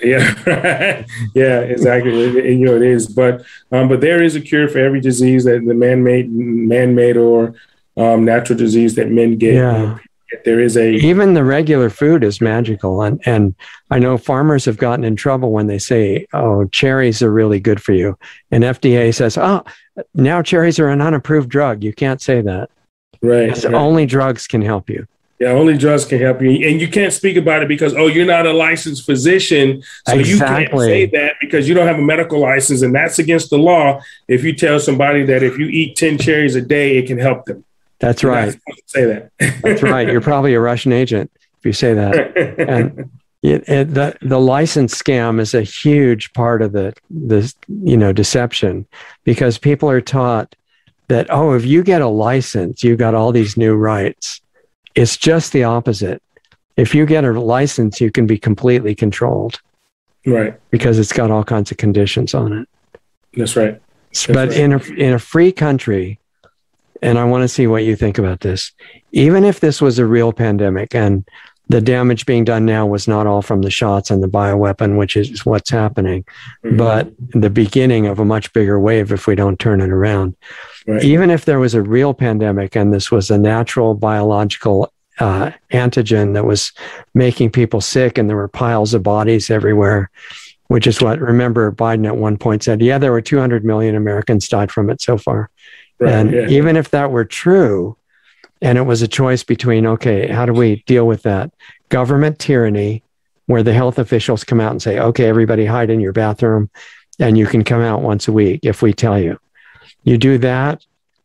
Yeah, yeah, exactly. And, you know, it is. But um, but there is a cure for every disease, that the man-made, man-made or um, natural disease that men get. Yeah. There is a even the regular food is magical, and and I know farmers have gotten in trouble when they say, "Oh, cherries are really good for you," and F D A says, "Oh, now cherries are an unapproved drug. You can't say that." Right. Because right. only drugs can help you. Yeah, only drugs can help you, and you can't speak about it because oh, you're not a licensed physician, so exactly. you can't say that because you don't have a medical license, and that's against the law. If you tell somebody that if you eat ten cherries a day, it can help them. That's right. Say that. That's right. You're probably a Russian agent if you say that. And It, it, the the license scam is a huge part of the the you know deception, because people are taught that, oh, if you get a license, you got all these new rights. It's just the opposite. If you get a license, you can be completely controlled, right? Because it's got all kinds of conditions on it. That's right. That's but right. in a in a free country, and I want to see what you think about this. Even if this was a real pandemic and the damage being done now was not all from the shots and the bioweapon, which is what's happening, mm-hmm. but the beginning of a much bigger wave if we don't turn it around. Right. Even if there was a real pandemic and this was a natural biological uh, antigen that was making people sick and there were piles of bodies everywhere, which is what, remember, Biden at one point said, yeah, there were two hundred million Americans died from it so far. Right, and yeah. even if that were true, and it was a choice between, okay, how do we deal with that? Government tyranny, where the health officials come out and say, okay, everybody hide in your bathroom and you can come out once a week if we tell you. You do that,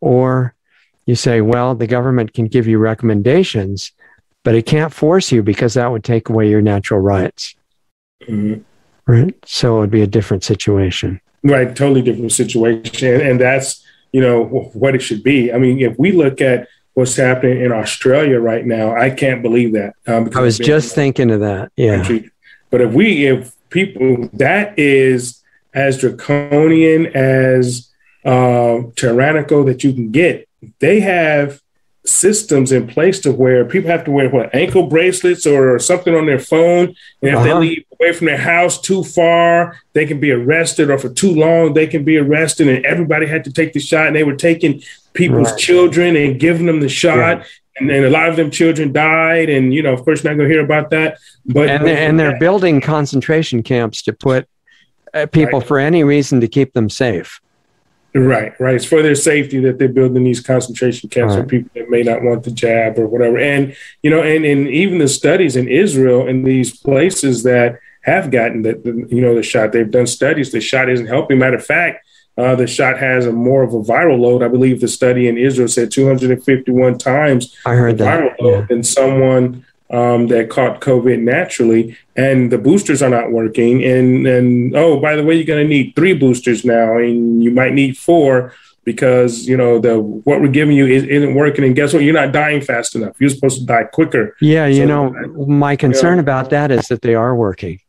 or you say, well, the government can give you recommendations, but it can't force you because that would take away your natural rights. Mm-hmm. Right? So it would be a different situation. Right, totally different situation. And that's, you know, what it should be. I mean, if we look at what's happening in Australia right now, I can't believe that. Um, I was just thinking of that. Yeah. Country. But if we, if people, that is as draconian, as uh, tyrannical that you can get. They have systems in place to where people have to wear what, ankle bracelets or something on their phone. And if uh-huh. they leave away from their house too far, they can be arrested, or for too long, they can be arrested. And everybody had to take the shot, and they were taking people's right. children and giving them the shot. Yeah. And then a lot of them children died. And, you know, of course, not going to hear about that. But And they're, and they're building concentration camps to put uh, people right. for any reason to keep them safe. Right, right. It's for their safety that they're building these concentration camps right. for people that may not want the jab or whatever. And, you know, and, and even the studies in Israel and these places that have gotten the, the, you know, the shot, they've done studies. The shot isn't helping. Matter of fact, uh, the shot has a more of a viral load. I believe the study in Israel said two hundred fifty-one times I heard the that. viral load yeah. than someone um, that caught COVID naturally. And the boosters are not working. And, and oh, by the way, you're going to need three boosters now, and you might need four because, you know, the what we're giving you is, isn't working. And guess what? You're not dying fast enough. You're supposed to die quicker. Yeah, you so, know, my concern you know, about that is that they are working.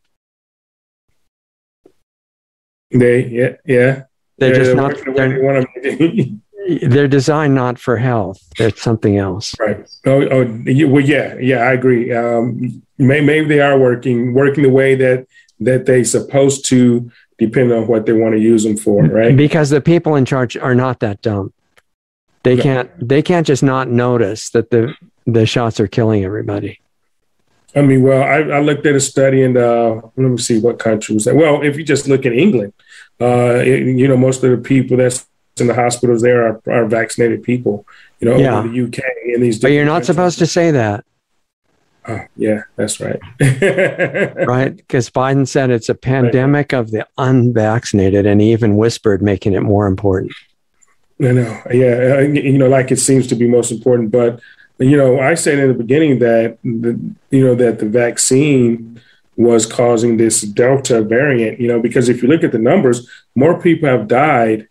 They, yeah, yeah. They're, they're just not, they're, they're designed not for health. They're something else. Right. Oh, oh well, yeah, yeah, I agree. Um, may, maybe they are working, working the way that, that they're supposed to, depending on what they want to use them for, right? Because the people in charge are not that dumb. They no. can't, they can't just not notice that the, the shots are killing everybody. I mean, well, I, I looked at a study and uh, let me see what country was that. Well, if you just look at England, uh, it, you know, most of the people that's in the hospitals there are, are vaccinated people, you know, yeah. over the U K and these. But you're not countries. supposed to say that. Oh, yeah, that's right. Right? Because Biden said it's a pandemic right. of the unvaccinated, and he even whispered, making it more important. I know. Yeah. You know, like it seems to be most important. But, you know, I said in the beginning that, the, you know, that the vaccine was causing this Delta variant, you know, because if you look at the numbers, more people have died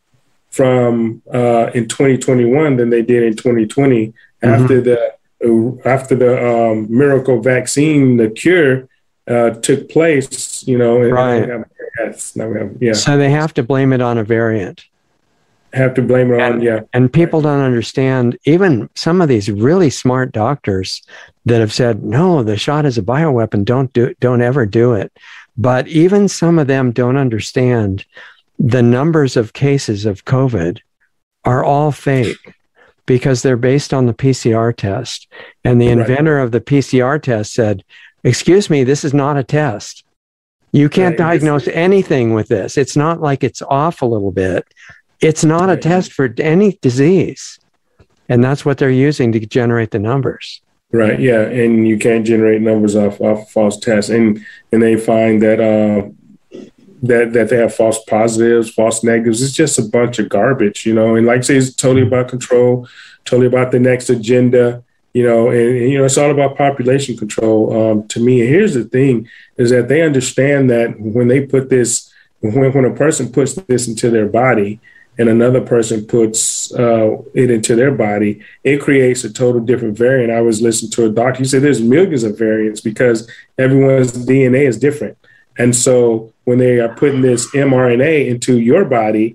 from uh, in twenty twenty-one than they did in twenty twenty mm-hmm. after the uh, after the um, miracle vaccine, the cure uh, took place. You know, and right. Now we have, now we have, yeah. So they have to blame it on a variant. Have to blame it and, on yeah. And people don't understand. Even some of these really smart doctors that have said, "No, the shot is a bioweapon. Don't do don't ever do it." But even some of them don't understand. The numbers of cases of COVID are all fake because they're based on the P C R test. And the inventor right. of the P C R test said, excuse me, this is not a test. You can't right. diagnose anything with this. It's not like it's off a little bit. It's not right. a test for any disease. And that's what they're using to generate the numbers. Right. Yeah. And you can't generate numbers off, off false tests. And, and they find that, uh, that that they have false positives, false negatives. It's just a bunch of garbage, you know. And like I say, it's totally about control, totally about the next agenda. you know, and, and, you know, it's all about population control um, to me. And here's the thing is that they understand that when they put this, when, when a person puts this into their body and another person puts uh, it into their body, it creates a total different variant. I was listening to a doctor. He said there's millions of variants because everyone's D N A is different. And so when they are putting this mRNA into your body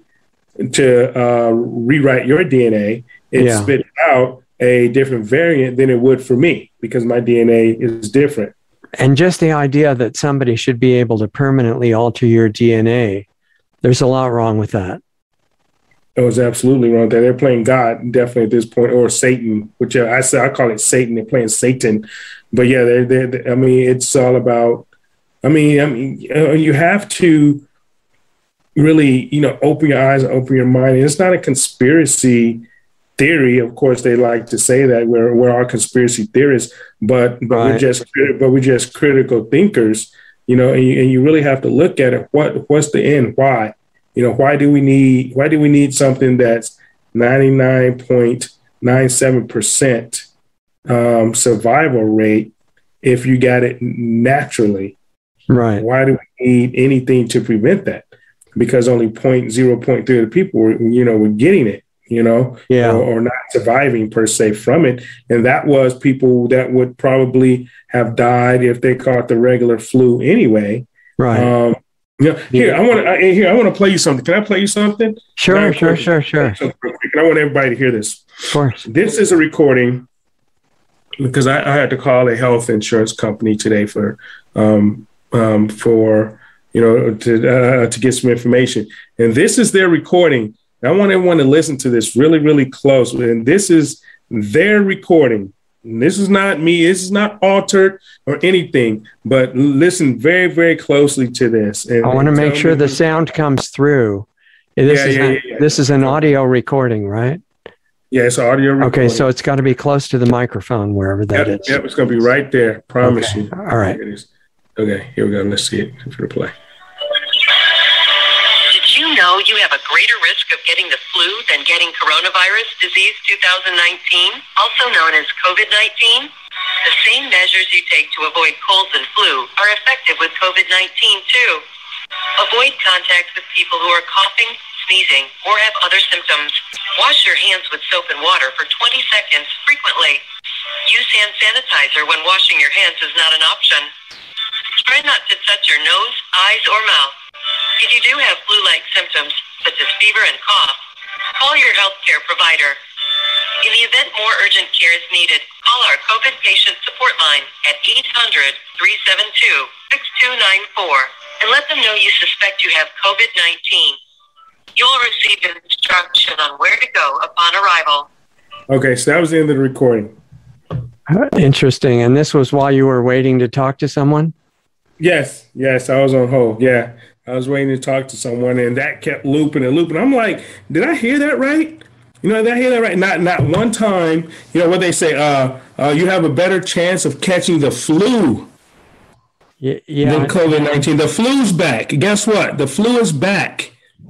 to uh, rewrite your D N A, it yeah. spits out a different variant than it would for me because my D N A is different. And just the idea that somebody should be able to permanently alter your D N A, there's a lot wrong with that. It was absolutely wrong. That they're playing God definitely at this point, or Satan, which I say I call it Satan. They're playing Satan, but yeah, they're, they're, I mean, it's all about. I mean, I mean, you have to really, you know, open your eyes and open your mind. And it's not a conspiracy theory. Of course, they like to say that we're we're all conspiracy theorists, but but right. we're just but we're just critical thinkers, you know. And you, and you really have to look at it. What what's the end? Why? You know, why do we need why do we need something that's ninety-nine point nine seven percent um, survival rate if you got it naturally? Right. Why do we need anything to prevent that? Because only point zero point three of the people were, you know, were getting it, you know, yeah. or, or not surviving per se from it. And that was people that would probably have died if they caught the regular flu anyway. Right. Um, you know, here, yeah. I want to here, I want to play you something. Can I play you something? Sure, sure, sure, sure. And I want everybody to hear this. Of course. This is a recording because I, I had to call a health insurance company today for, um, um, for, you know, to uh, to get some information. And this is their recording. I want everyone to listen to this really, really close. And this is their recording. And this is not me. This is not altered or anything. But listen very, very closely to this. And, I want to make sure the sound comes through. This, yeah, is, yeah, a, yeah, yeah. this is an audio recording, right? Yeah, it's an audio recording. Okay, so it's got to be close to the microphone, wherever that yep, is. Yep, it's going to be right there. Promise okay. you. All right. Okay, here we go. Let's see it. For the play. Did you know you have a greater risk of getting the flu than getting coronavirus disease twenty nineteen, also known as COVID nineteen? The same measures you take to avoid colds and flu are effective with COVID nineteen too. Avoid contact with people who are coughing, sneezing, or have other symptoms. Wash your hands with soap and water for twenty seconds frequently. Use hand sanitizer when washing your hands is not an option. Try not to touch your nose, eyes, or mouth. If you do have flu-like symptoms, such as fever and cough, call your healthcare provider. In the event more urgent care is needed, call our COVID patient support line at eight hundred, three seven two, six two nine four and let them know you suspect you have COVID nineteen. You will receive instruction on where to go upon arrival. Okay, so that was the end of the recording. Interesting. And this was while you were waiting to talk to someone? Yes, yes, I was on hold. Yeah, I was waiting to talk to someone, and that kept looping and looping. I'm like, did I hear that right? You know, did I hear that right? Not not one time. You know what they say? Uh, uh, you have a better chance of catching the flu yeah, yeah. than COVID nineteen. The flu's back. Guess what? The flu is back.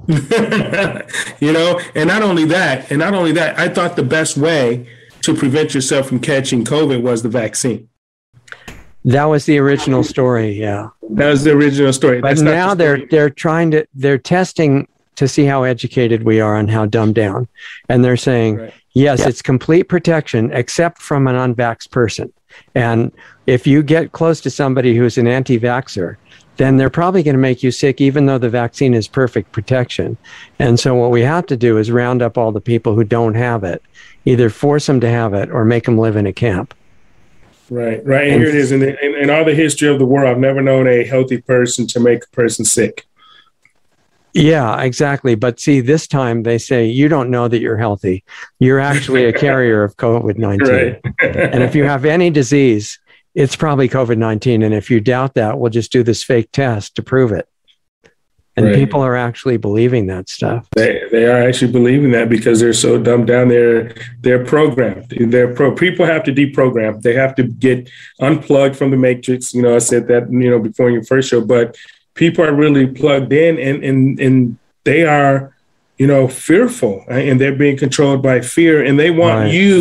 You know, and not only that, and not only that, I thought the best way to prevent yourself from catching COVID was the vaccine. That was the original story, yeah. That was the original story. But That's now the they're they're trying to they're testing to see how educated we are and how dumbed down. And they're saying, right. yes, yeah. it's complete protection except from an unvaxxed person. And if you get close to somebody who's an anti-vaxxer, then they're probably going to make you sick, even though the vaccine is perfect protection. And so what we have to do is round up all the people who don't have it, either force them to have it or make them live in a camp. Right, right. And here it is. In, in, in all the history of the world, I've never known a healthy person to make a person sick. Yeah, exactly. But see, this time they say, you don't know that you're healthy. You're actually a carrier of COVID nineteen. Right. And if you have any disease, it's probably COVID nineteen. And if you doubt that, we'll just do this fake test to prove it. And right. people are actually believing that stuff. They they are actually believing that because they're so dumbed down. They're they're programmed. They're pro. People have to deprogram. They have to get unplugged from the matrix. You know, I said that you know before in your first show, but people are really plugged in, and and and they are, you know, fearful, right? And they're being controlled by fear, and they want right. you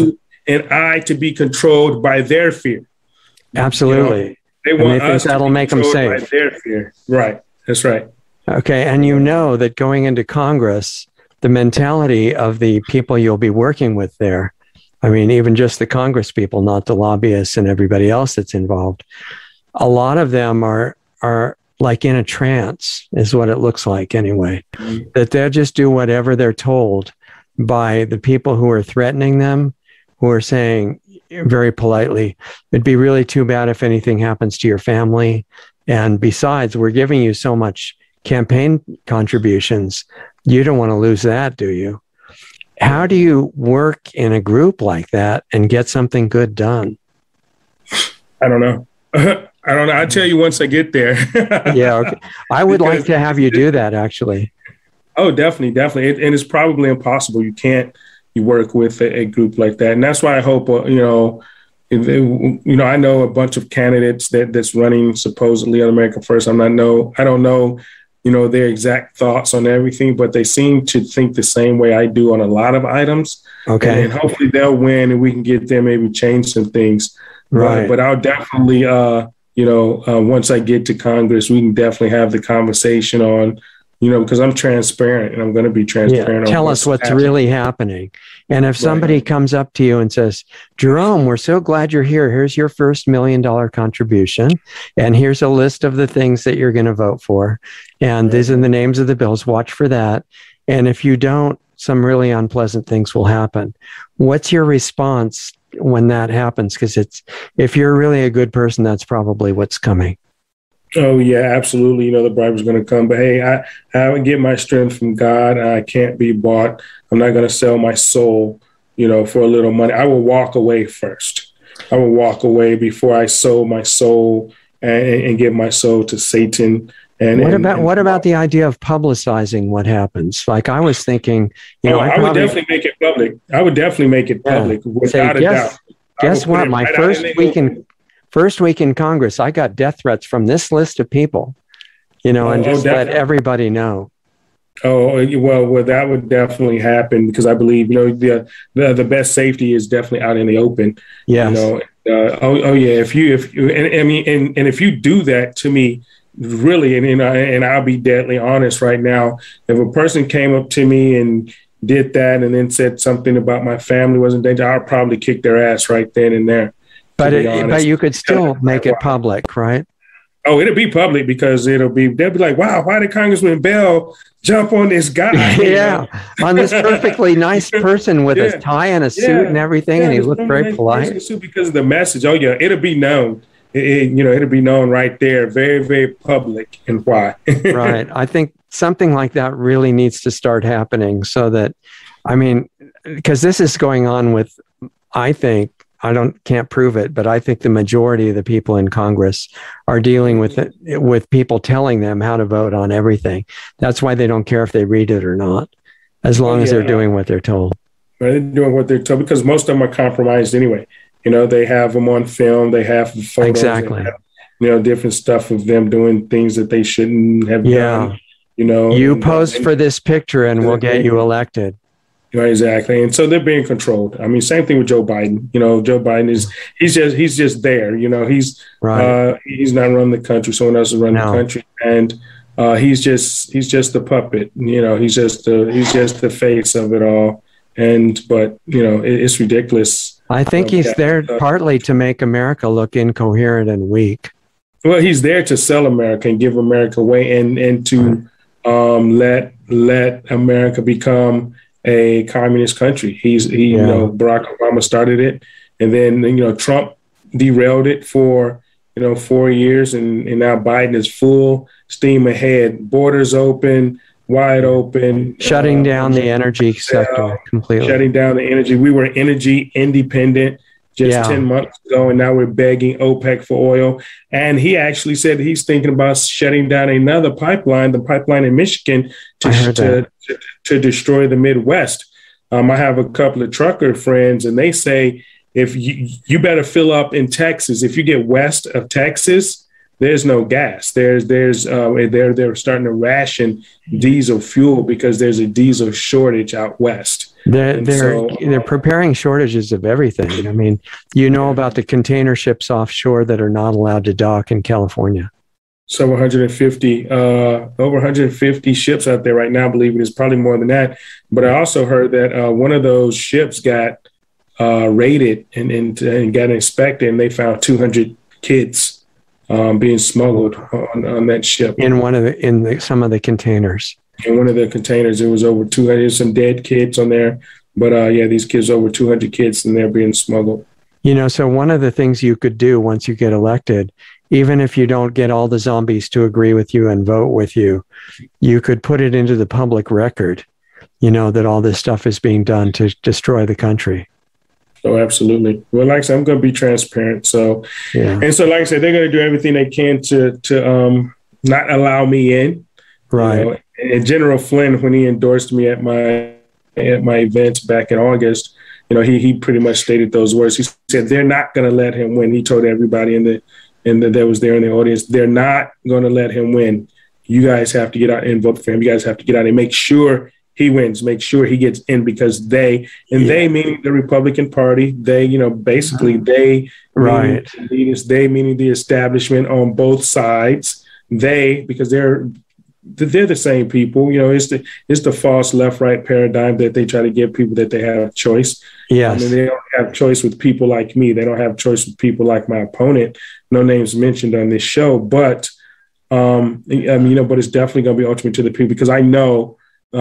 and I to be controlled by their fear. Absolutely. You know, they want and they us think that'll to be make them controlled safe. by their fear. Right. That's right. Okay. And you know that going into Congress, the mentality of the people you'll be working with there, I mean, even just the Congress people, not the lobbyists and everybody else that's involved, a lot of them are are like in a trance, is what it looks like anyway, mm-hmm. that they'll just do whatever they're told by the people who are threatening them, who are saying very politely, it'd be really too bad if anything happens to your family. And besides, we're giving you so much campaign contributions. You don't want to lose that, do you? How do you work in a group like that and get something good done? I don't know. I don't know. I'll tell you once I get there. Yeah. Okay. I would because, like to have you do that, actually. Oh, definitely. Definitely. It, and it's probably impossible. You can't you work with a, a group like that. And that's why I hope, uh, you know, if it, you know, I know a bunch of candidates that that's running supposedly on America First. I'm not know. I don't know, you know, their exact thoughts on everything, but they seem to think the same way I do on a lot of items. Okay. And, and hopefully they'll win and we can get there, maybe change some things. Right. But, but I'll definitely, uh, you know, uh, once I get to Congress, we can definitely have the conversation on, you know, because I'm transparent and I'm going to be transparent. Yeah. Tell us what's happening. really happening. And if somebody right. comes up to you and says, Jerome, we're so glad you're here. Here's your first million dollar contribution. And here's a list of the things that you're going to vote for. And right. these are the names of the bills. Watch for that. And if you don't, some really unpleasant things will happen. What's your response when that happens? Because it's, if you're really a good person, that's probably what's coming. Oh, yeah, absolutely. You know, the bribe is going to come. But, hey, I, I would get my strength from God. I can't be bought. I'm not going to sell my soul, you know, for a little money. I will walk away first. I will walk away before I sold my soul and, and give my soul to Satan. And what and, about and, what about the idea of publicizing what happens? Like I was thinking, you know, oh, I, I probably, would definitely make it public. I would definitely make it public yeah, without say, a guess, doubt. Guess what? My right first week in first week in Congress, I got death threats from this list of people. You know, oh, and just oh, let everybody know. Oh, well, well, that would definitely happen because I believe, you know, the the, the best safety is definitely out in the open. Yes. You know, uh, oh, oh, yeah. If you, if you, and I mean, and, and if you do that to me, really, and, and, I, and I'll be deadly honest right now, if a person came up to me and did that and then said something about my family wasn't danger, I'll probably kick their ass right then and there. But it, but you could still make it public, right? Oh, it'll be public because it'll be, they'll be like, wow, why did Congressman Bell jump on this guy? Yeah, on this perfectly nice person with yeah. a tie and a suit yeah. and everything, yeah, and he looked very polite. Because of the message. Oh, yeah, it'll be known. It, it, you know, it'll be known right there, very, very public, and why. Right. I think something like that really needs to start happening so that, I mean, because this is going on with, I think, I don't can't prove it, but I think the majority of the people in Congress are dealing with it, with people telling them how to vote on everything. That's why they don't care if they read it or not, as long oh, yeah. as they're doing what they're told. They're doing what they're told because most of them are compromised anyway. You know, they have them on film, they have photos, exactly. have, you know, different stuff of them doing things that they shouldn't have yeah. done. You know, you pose for this picture and we'll get you elected. Right, exactly. And so they're being controlled. I mean, same thing with Joe Biden. You know, Joe Biden is he's just he's just there. You know, he's right. uh, he's not running the country. Someone else is running no. the country, and uh, he's just he's just a puppet. You know, he's just the he's just the face of it all. And but you know, it, it's ridiculous. I think um, he's yeah, there uh, partly to make America look incoherent and weak. Well, he's there to sell America and give America away, and and to um, let let America become a communist country. He's he yeah. you know Barack Obama started it, and then you know Trump derailed it for you know four years, and, and now Biden is full steam ahead. Borders open, wide open, shutting uh, down the energy sector completely. Shutting down the energy. We were energy independent just yeah. ten months ago, and now we're begging OPEC for oil. And he actually said he's thinking about shutting down another pipeline, the pipeline in Michigan, to to, to, to destroy the Midwest. Um, I have a couple of trucker friends, and they say if you you better fill up in Texas. If you get west of Texas, there's no gas. There's there's uh, they're they're starting to ration diesel fuel because there's a diesel shortage out west. They're And they're so, they're preparing shortages of everything. I mean, you know about the container ships offshore that are not allowed to dock in California. So one hundred fifty, uh, over one hundred fifty ships out there right now. I believe it is probably more than that. But I also heard that uh, one of those ships got uh, raided and, and, and got inspected, and they found two hundred kids um, being smuggled on, on that ship. In one of the in the, some of the containers. In one of the containers, it was over two hundred. Some dead kids on there, but uh, yeah, these kids over two hundred kids, and they're being smuggled. You know, so one of the things you could do once you get elected, even if you don't get all the zombies to agree with you and vote with you, you could put it into the public record, you know, that all this stuff is being done to destroy the country. Oh, absolutely. Well, like I said, I'm going to be transparent. So, yeah. And so, like I said, they're going to do everything they can to to um, not allow me in. Right. You know? And General Flynn, when he endorsed me at my at my event back in August, you know, he he pretty much stated those words. He said they're not going to let him win. He told everybody in the and that that was there in the audience, they're not going to let him win. You guys have to get out and vote for him. You guys have to get out and make sure he wins, make sure he gets in, because they, and yeah. they meaning the Republican Party, they, you know, basically they, right. meaning, they meaning the establishment on both sides, they, because they're, they're the same people, you know, it's the, it's the false left-right paradigm that they try to give people that they have choice. Yes. I mean, they don't have choice with people like me. They don't have choice with people like my opponent. No names mentioned on this show, but, um, I mean, you know, but it's definitely going to be ultimate to the people, because I know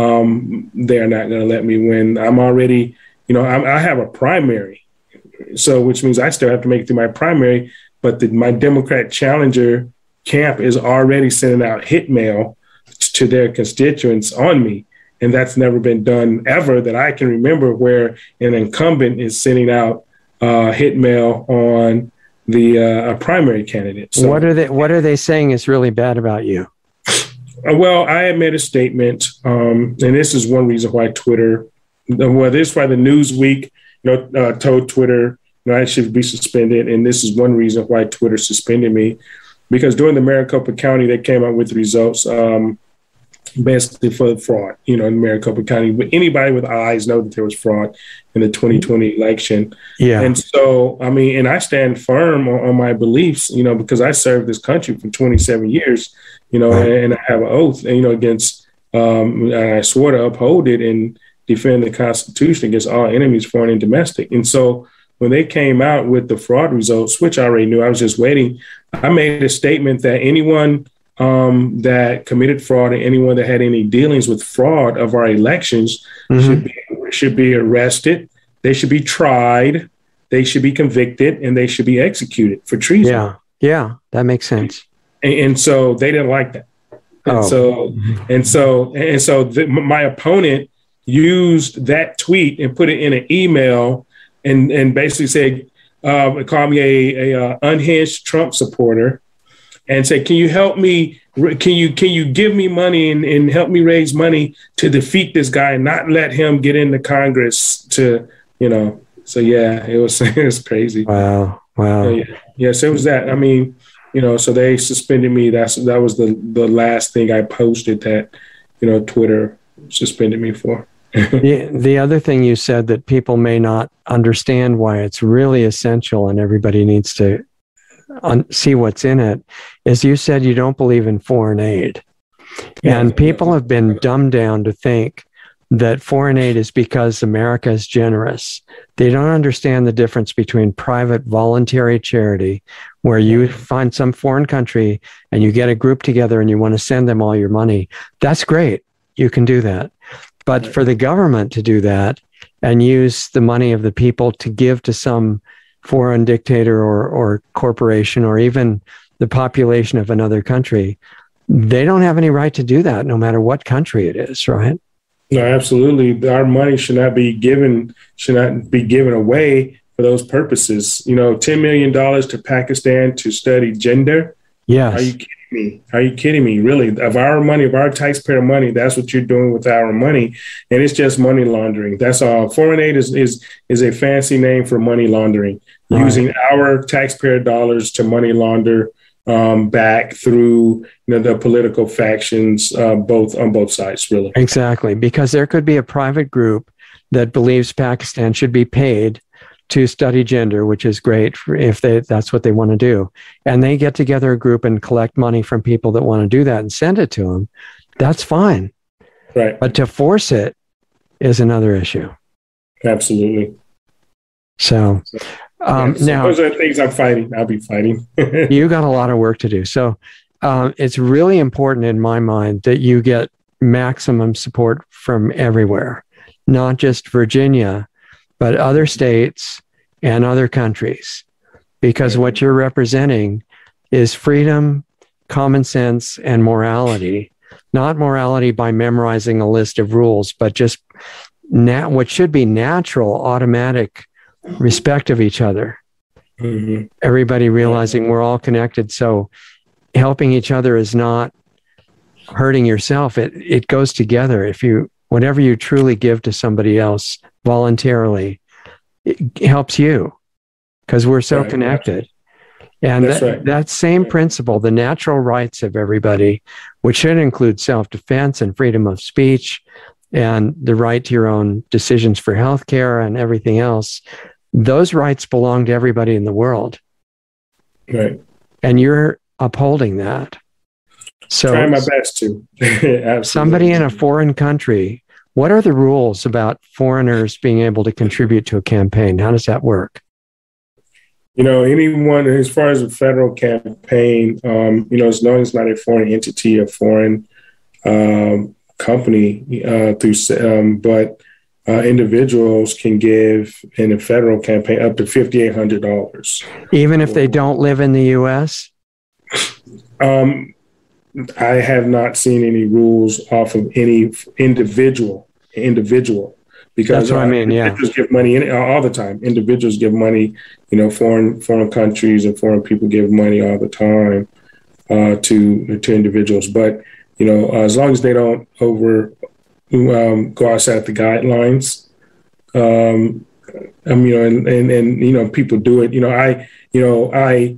um, they're not going to let me win. I'm already, you know, I'm, I have a primary, so which means I still have to make it through my primary, but the, my Democrat challenger camp is already sending out hit mail to their constituents on me. And that's never been done ever that I can remember, where an incumbent is sending out uh, hit mail on the uh, primary candidate. So, what are they? What are they saying is really bad about you? Uh, well, I had made a statement, um, and this is one reason why Twitter, well, this is why the Newsweek, you know, uh, told Twitter, you know, I should be suspended, and this is one reason why Twitter suspended me, because during the Maricopa County, they came out with results. Um, basically for the fraud, you know, in Maricopa County. But anybody with eyes know that there was fraud in the twenty twenty election. Yeah. And so, I mean, and I stand firm on, on my beliefs, you know, because I served this country for twenty-seven years, you know, right. and, and I have an oath, you know, against, um, and I swore to uphold it and defend the Constitution against all enemies, foreign and domestic. And so when they came out with the fraud results, which I already knew, I was just waiting, I made a statement that anyone um, that committed fraud and anyone that had any dealings with fraud of our elections mm-hmm. should be, should be arrested. They should be tried. They should be convicted, and they should be executed for treason. Yeah. Yeah. That makes sense. And, and so they didn't like that. And oh. so, and so, and so the, my opponent used that tweet and put it in an email and, and basically said, uh, call me a, a, a unhinged Trump supporter, and say, can you help me? Can you can you give me money and, and help me raise money to defeat this guy and not let him get into Congress to, you know, so yeah, it was, it was crazy. Wow. Wow. So, yeah. Yes, it was that. I mean, you know, so they suspended me. That's, that was the, the last thing I posted that, you know, Twitter suspended me for. the, the other thing you said that people may not understand why it's really essential and everybody needs to un- see what's in it is you said you don't believe in foreign aid. Yeah. And people have been dumbed down to think that foreign aid is because America is generous. They don't understand the difference between private voluntary charity, where you find some foreign country and you get a group together and you want to send them all your money. That's great. You can do that. But for the government to do that and use the money of the people to give to some foreign dictator or, or corporation or even the population of another country, they don't have any right to do that, no matter what country it is, right? No, absolutely. Our money should not be given, should not be given away for those purposes. You know, ten million dollars to Pakistan to study gender. Yes. Are you kidding me? Are you kidding me? Really? Of our money, of our taxpayer money, that's what you're doing with our money. And it's just money laundering. That's all. Foreign aid is is, is a fancy name for money laundering, right. Using our taxpayer dollars to money launder um, back through, you know, the political factions, uh, both on both sides, really. Exactly. Because there could be a private group that believes Pakistan should be paid to study gender, which is great for if they that's what they want to do. And they get together a group and collect money from people that want to do that and send it to them. That's fine. Right. But to force it is another issue. Absolutely. So, um, yeah, so now those are the things I'm fighting. I'll be fighting. you got a lot of work to do. So um, it's really important in my mind that you get maximum support from everywhere, not just Virginia, but other states and other countries, because what you're representing is freedom, common sense, and morality. Not morality by memorizing a list of rules, but just nat- what should be natural, automatic respect of each other. Mm-hmm. Everybody realizing we're all connected. So helping each other is not hurting yourself. It it goes together. If you, whatever you truly give to somebody else voluntarily, it helps you because we're so right, connected. And that, right. that same principle, the natural rights of everybody, which should include self-defense and freedom of speech and the right to your own decisions for healthcare and everything else, those rights belong to everybody in the world. Right. And you're upholding that. So trying my best to. Somebody in a foreign country, what are the rules about foreigners being able to contribute to a campaign? How does that work? You know, anyone, as far as a federal campaign, um, you know, as long as it's not a foreign entity, a foreign um, company, uh, through, um, but uh, individuals can give in a federal campaign up to five thousand eight hundred dollars. Even if they don't live in the U S? Um, I have not seen any rules off of any individual individual. Because that's what uh, I mean. Yeah, individuals give money in, uh, all the time. Individuals give money. You know, foreign foreign countries and foreign people give money all the time uh, to to individuals. But you know, uh, as long as they don't over um, go outside the guidelines, um, um, you know, and, and and you know, people do it. You know, I you know I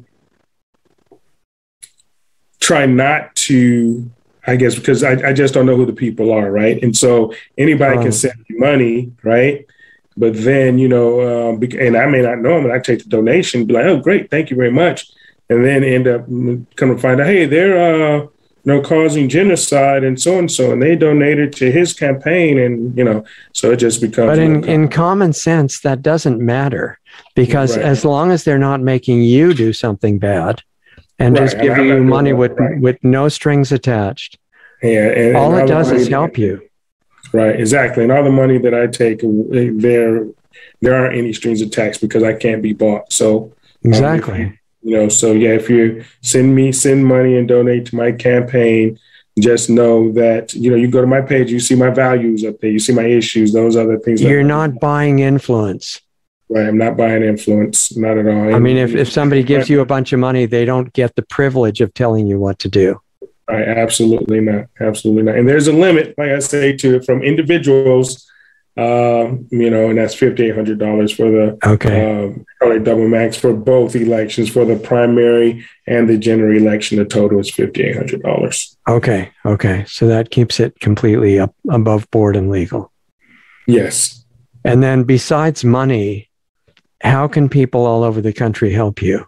try not to. I guess because I, I just don't know who the people are, right? And so anybody um, can send me money, right? But then, you know, um, and I may not know them, and I take the donation, be like, oh, great, thank you very much. And then end up coming to find out, hey, they're, uh, you know, causing genocide and so-and-so, and they donated to his campaign, and, you know, so it just becomes. But in, in common sense, that doesn't matter, because right. as long as they're not making you do something bad, and right. just giving you money with right. with no strings attached. Yeah, and, all and it does is that, help you. Right, exactly. And all the money that I take, there there aren't any strings attached because I can't be bought. So exactly, um, you know. So yeah, if you send me send money and donate to my campaign, just know that you know you go to my page, you see my values up there, you see my issues, those other things. You're not buying influence. Right, I'm not buying influence, not at all. I mean, if, if somebody gives you a bunch of money, they don't get the privilege of telling you what to do. Right, absolutely not, absolutely not. And there's a limit, like I say, to it from individuals, um, you know, and that's five thousand eight hundred dollars for the okay, um, probably double max for both elections, for the primary and the general election. The total is five thousand eight hundred dollars. Okay, okay, so that keeps it completely up above board and legal. Yes, and then besides money, how can people all over the country help you?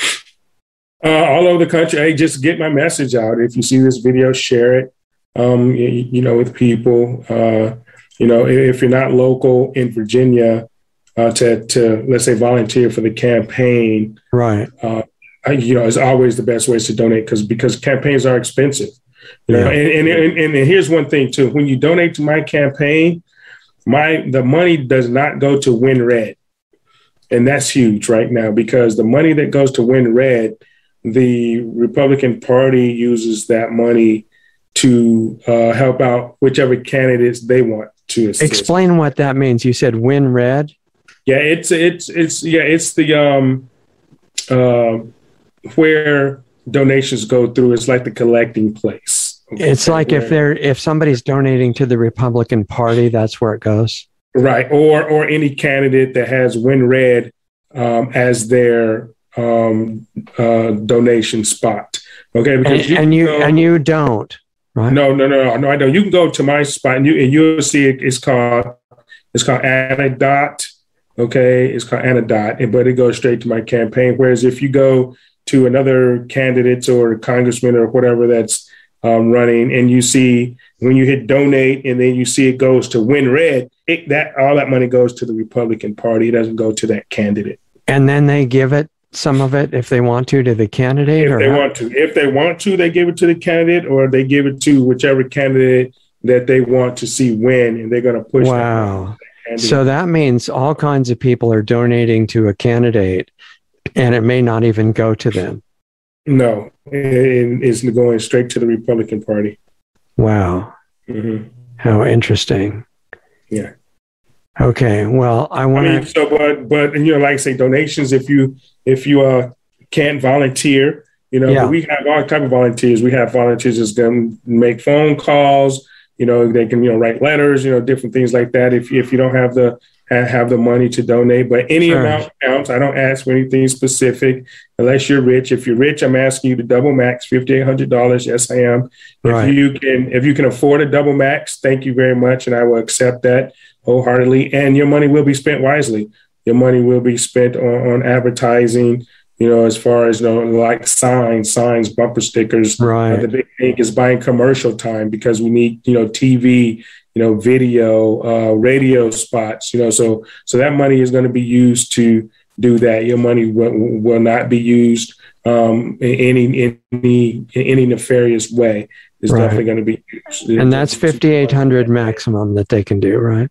Uh, all over the country, hey, just get my message out. If you see this video, share it, um, you, you know, with people. Uh, you know, if you're not local in Virginia, uh, to, to, let's say, volunteer for the campaign. Right. Uh, I, you know, it's always the best ways to donate because because campaigns are expensive. You know, yeah. and, and, and, and here's one thing, too. When you donate to my campaign, my the money does not go to Win Red. And that's huge right now because the money that goes to Win Red, the Republican Party uses that money to uh, help out whichever candidates they want to assist. Explain what that means. You said Win Red? Yeah, it's it's it's yeah, it's the um uh, where donations go through. It's like the collecting place. Okay? It's like where, if they're if somebody's donating to the Republican Party, that's where it goes. Right, or or any candidate that has Win Red um, as their um, uh, donation spot. Okay, because and you and you, go, and you don't, right? No, no, no, no, I don't. You can go to my spot and you and you'll see it, it's called It's called Anadot. Okay, it's called Anadot, but it goes straight to my campaign. Whereas if you go to another candidates or congressman or whatever that's um, running, and you see when you hit donate, and then you see it goes to Win Red, it, that all that money goes to the Republican Party. It doesn't go to that candidate. And then they give it, some of it, if they want to, to the candidate? If or they how? want to. If they want to, they give it to the candidate, or they give it to whichever candidate that they want to see win, and they're going to push. Wow. That so that means all kinds of people are donating to a candidate, and it may not even go to them. No, it, it's going straight to the Republican Party. Wow. Mm-hmm. How interesting. Yeah. Okay. Well, I want to. I mean, so, but, but, you know, like I say, donations, if you, if you uh, can't volunteer, you know, yeah. we have all type of volunteers. We have volunteers that's going to make phone calls, you know, they can, you know, write letters, you know, different things like that. If, if you don't have the, have the money to donate, but any sure. amount counts. I don't ask for anything specific unless you're rich. If you're rich, I'm asking you to double max five thousand eight hundred dollars. Yes, I am. Right. If you can, if you can afford a double max, thank you very much. And I will accept that wholeheartedly. And your money will be spent wisely. Your money will be spent on, on advertising, you know, as far as, you know, like signs, signs, bumper stickers. Right. Uh, the big thing is buying commercial time because we need, you know, T V, you know, video, uh, radio spots, you know, so so that money is going to be used to do that. Your money will, will not be used um, in any in any in any nefarious way. It's right. definitely going to be used. And that's fifty-eight hundred maximum that they can do, right?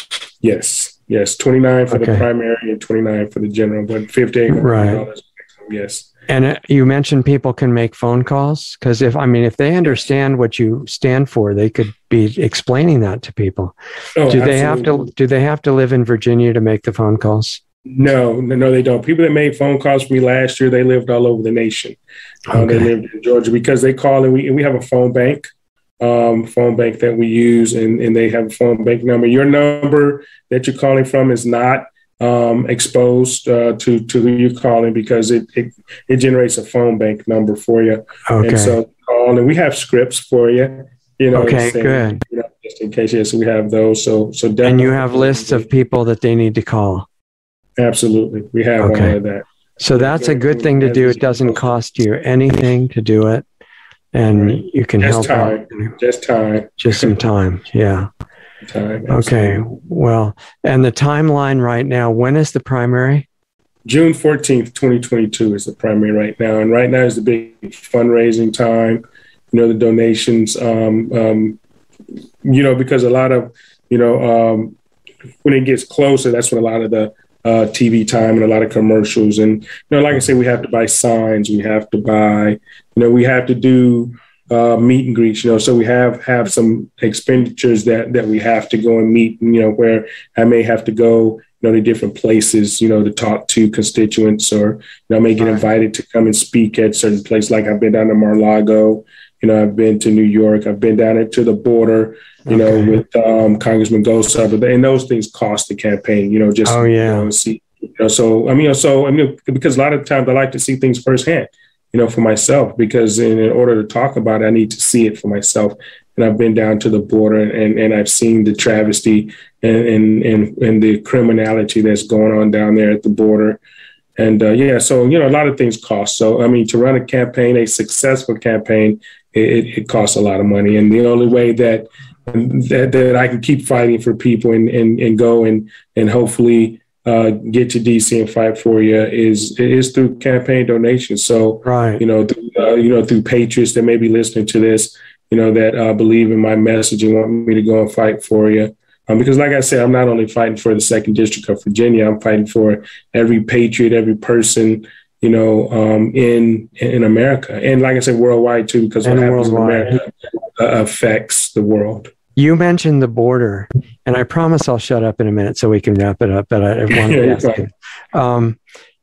Yes, yes, twenty-nine for okay. the primary and twenty-nine for the general, but fifty-eight hundred dollars right. maximum, yes. And uh, you mentioned people can make phone calls because if I mean if they understand what you stand for, they could be explaining that to people. Oh, do they absolutely. have to? Do they have to live in Virginia to make the phone calls? No, no, no, they don't. People that made phone calls for me last year, they lived all over the nation. Okay. Uh, they lived in Georgia because they call and we and we have a phone bank, um, phone bank that we use, and and they have a phone bank number. Your number that you're calling from is not Um, exposed uh, to to who you're calling because it, it it generates a phone bank number for you. Okay. And so call, and we have scripts for you. You know. Okay. Saying, good. You know, just in case, yes, we have those. So so definitely. And you have lists of people that they need to call. Absolutely, we have okay. all of that. So that's a good thing to do. It doesn't cost you anything to do it, and right. you can just help time. out. Just time. Just some time. Yeah. Time, okay. Well, and the timeline right now, when is the primary? June fourteenth, twenty twenty-two is the primary right now. And right now is the big fundraising time, you know, the donations, um, um, you know, because a lot of, you know, um, when it gets closer, that's when a lot of the uh, T V time and a lot of commercials. And, you know, like I said, we have to buy signs. We have to buy, you know, we have to do uh, meet and greets, you know, so we have have some expenditures that that we have to go and meet, you know, where I may have to go, you know, to different places, you know, to talk to constituents, or, you know, I may get invited to come and speak at certain places. Like I've been down to Mar-a-Lago, you know, I've been to New York, I've been down to the border, you okay. know, with um, Congressman Gosar, and those things cost the campaign, you know, just, oh, yeah. you know, see, you know, so, I mean, so, I mean, because a lot of times I like to see things firsthand, you know, for myself, because in, in order to talk about it, I need to see it for myself. And I've been down to the border, and, and I've seen the travesty and, and, and, and the criminality that's going on down there at the border. And uh, yeah, so, you know, a lot of things cost. So, I mean, to run a campaign, a successful campaign, it, it costs a lot of money. And the only way that that, that I can keep fighting for people and, and, and go and, and hopefully uh, get to D C and fight for you is is through campaign donations. So, right. you know, th- uh, you know, through patriots that may be listening to this, you know, that uh, believe in my message and want me to go and fight for you. Um, because like I said, I'm not only fighting for the second district of Virginia, I'm fighting for every patriot, every person, you know, um, in in America. And like I said, worldwide too, because what and happens worldwide. in America uh, affects the world. You mentioned the border, and I promise I'll shut up in a minute so we can wrap it up, but I want to ask you. Um,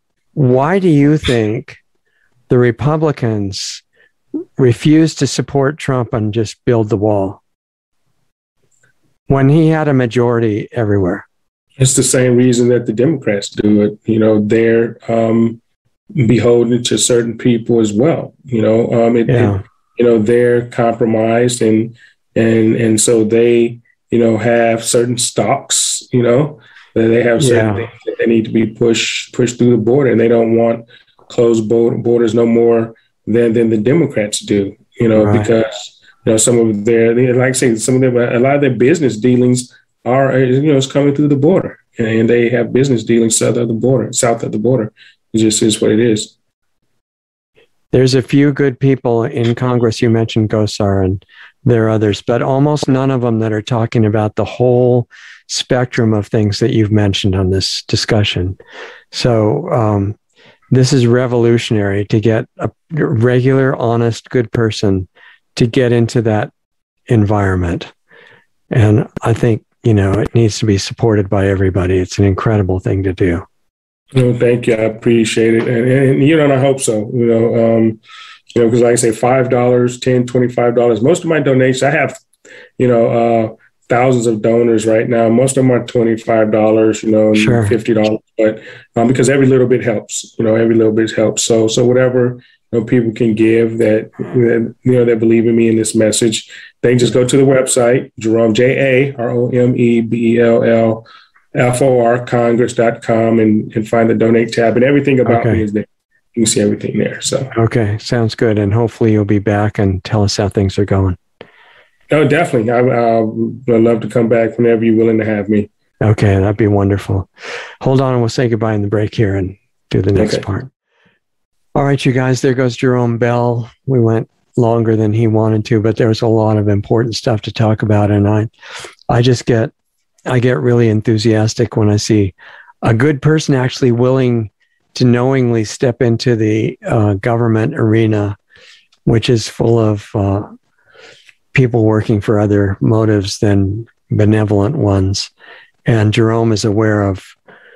why do you think the Republicans refused to support Trump and just build the wall when he had a majority everywhere? It's the same reason that the Democrats do it. You know, they're um, beholden to certain people as well. You know, um, it, yeah. it, you know, they're compromised, and and and so they, you know, have certain stocks, you know, that they have certain yeah. things that they need to be pushed pushed through the border, and they don't want closed borders no more than than the Democrats do, you know, right. because you know some of their, like I say, some of them, a lot of their business dealings are, you know, it's coming through the border, and they have business dealings south of the border, south of the border. It just is what it is. There's a few good people in Congress. You mentioned Gosar, and there are others, but almost none of them that are talking about the whole spectrum of things that you've mentioned on this discussion. So um, this is revolutionary to get a regular, honest, good person to get into that environment. And I think, you know, it needs to be supported by everybody. It's an incredible thing to do. No, thank you. I appreciate it. And, and you know, and I hope so, you know, um, you know, because like I say, five dollars, ten dollars, twenty-five dollars, most of my donations, I have, you know, uh, thousands of donors right now. Most of them are twenty-five dollars, you know, and sure. fifty dollars, but um, because every little bit helps, you know, every little bit helps. So, so whatever, you know, people can give that, that, you know, that believe in me in this message, they can just go to the website, Jerome, J A R O M E B E L L, F O R, Congress dot com, and, and find the donate tab, and everything about okay. me is there. You can see everything there. So, okay. Sounds good. And hopefully you'll be back and tell us how things are going. Oh, definitely. I, I, I'd love to come back whenever you're willing to have me. Okay. That'd be wonderful. Hold on and we'll say goodbye in the break here and do the next okay. part. All right, you guys, there goes Jerome Bell. We went longer than he wanted to, but there was a lot of important stuff to talk about. And I, I just get, I get really enthusiastic when I see a good person actually willing to knowingly step into the uh, government arena, which is full of uh, people working for other motives than benevolent ones. And Jerome is aware of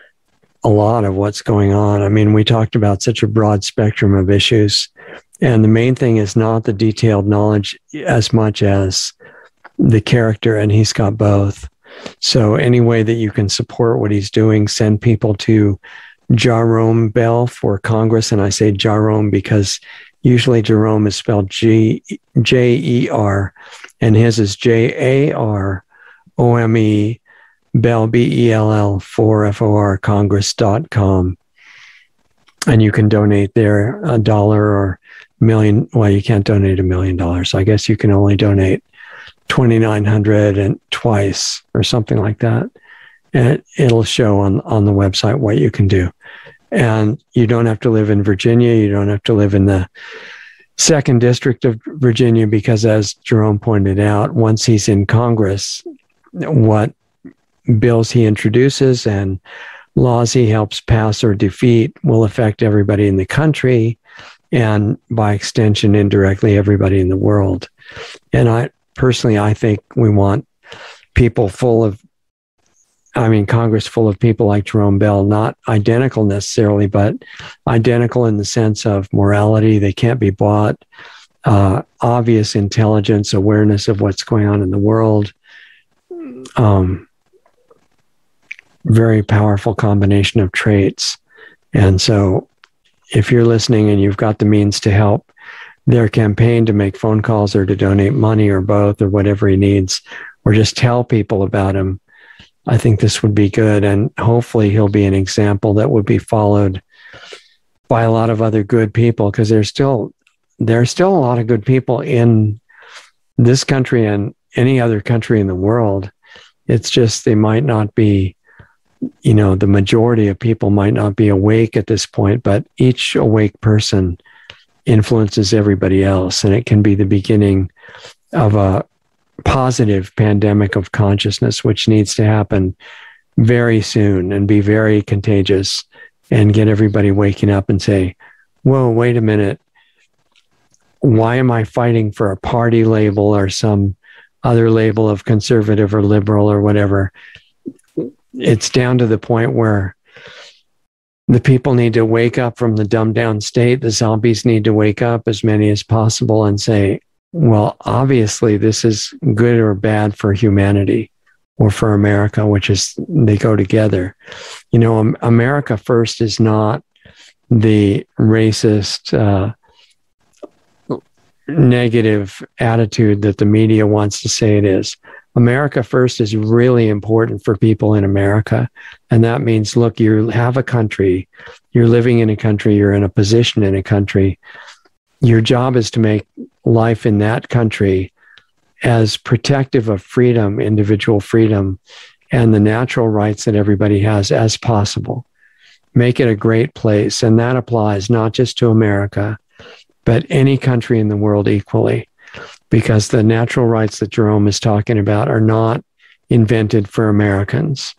a lot of what's going on. I mean, we talked about such a broad spectrum of issues, and the main thing is not the detailed knowledge as much as the character, and he's got both. So any way that you can support what he's doing, send people to Jerome Bell for Congress. And I say Jerome because usually Jerome is spelled G, J E R, and his is J A R O M E, Bell, B E L L, for F O R, Congress dot com. And you can donate there a dollar or million. Well, you can't donate a million dollars. I guess you can only donate twenty-nine hundred and twice or something like that. And it'll show on, on the website what you can do. And you don't have to live in Virginia. You don't have to live in the second district of Virginia, because as Jerome pointed out, once he's in Congress, what bills he introduces and laws he helps pass or defeat will affect everybody in the country, and by extension, indirectly, everybody in the world. And I personally, I think we want people full of I mean, Congress full of people like Jerome Bell, not identical necessarily, but identical in the sense of morality. They can't be bought. Uh, obvious intelligence, awareness of what's going on in the world. Um, very powerful combination of traits. And so if you're listening and you've got the means to help their campaign, to make phone calls or to donate money or both or whatever he needs, or just tell people about him, I think this would be good, and hopefully he'll be an example that would be followed by a lot of other good people, because there's still there's still a lot of good people in this country and any other country in the world. It's just they might not be, you know, the majority of people might not be awake at this point, but each awake person influences everybody else, and it can be the beginning of a positive pandemic of consciousness, which needs to happen very soon and be very contagious and get everybody waking up and say, whoa, wait a minute. Why am I fighting for a party label or some other label of conservative or liberal or whatever? It's down to the point where the people need to wake up from the dumbed down state. The zombies need to wake up, as many as possible, and say, well, obviously this is good or bad for humanity or for America, which is, they go together. You know, um, America first is not the racist, uh, negative attitude that the media wants to say it is. America first is really important for people in America. And that means, look, you have a country, you're living in a country, you're in a position in a country. Your job is to make life in that country as protective of freedom, individual freedom, and the natural rights that everybody has as possible. Make it a great place. And that applies not just to America, but any country in the world equally, because the natural rights that Jerome is talking about are not invented for Americans.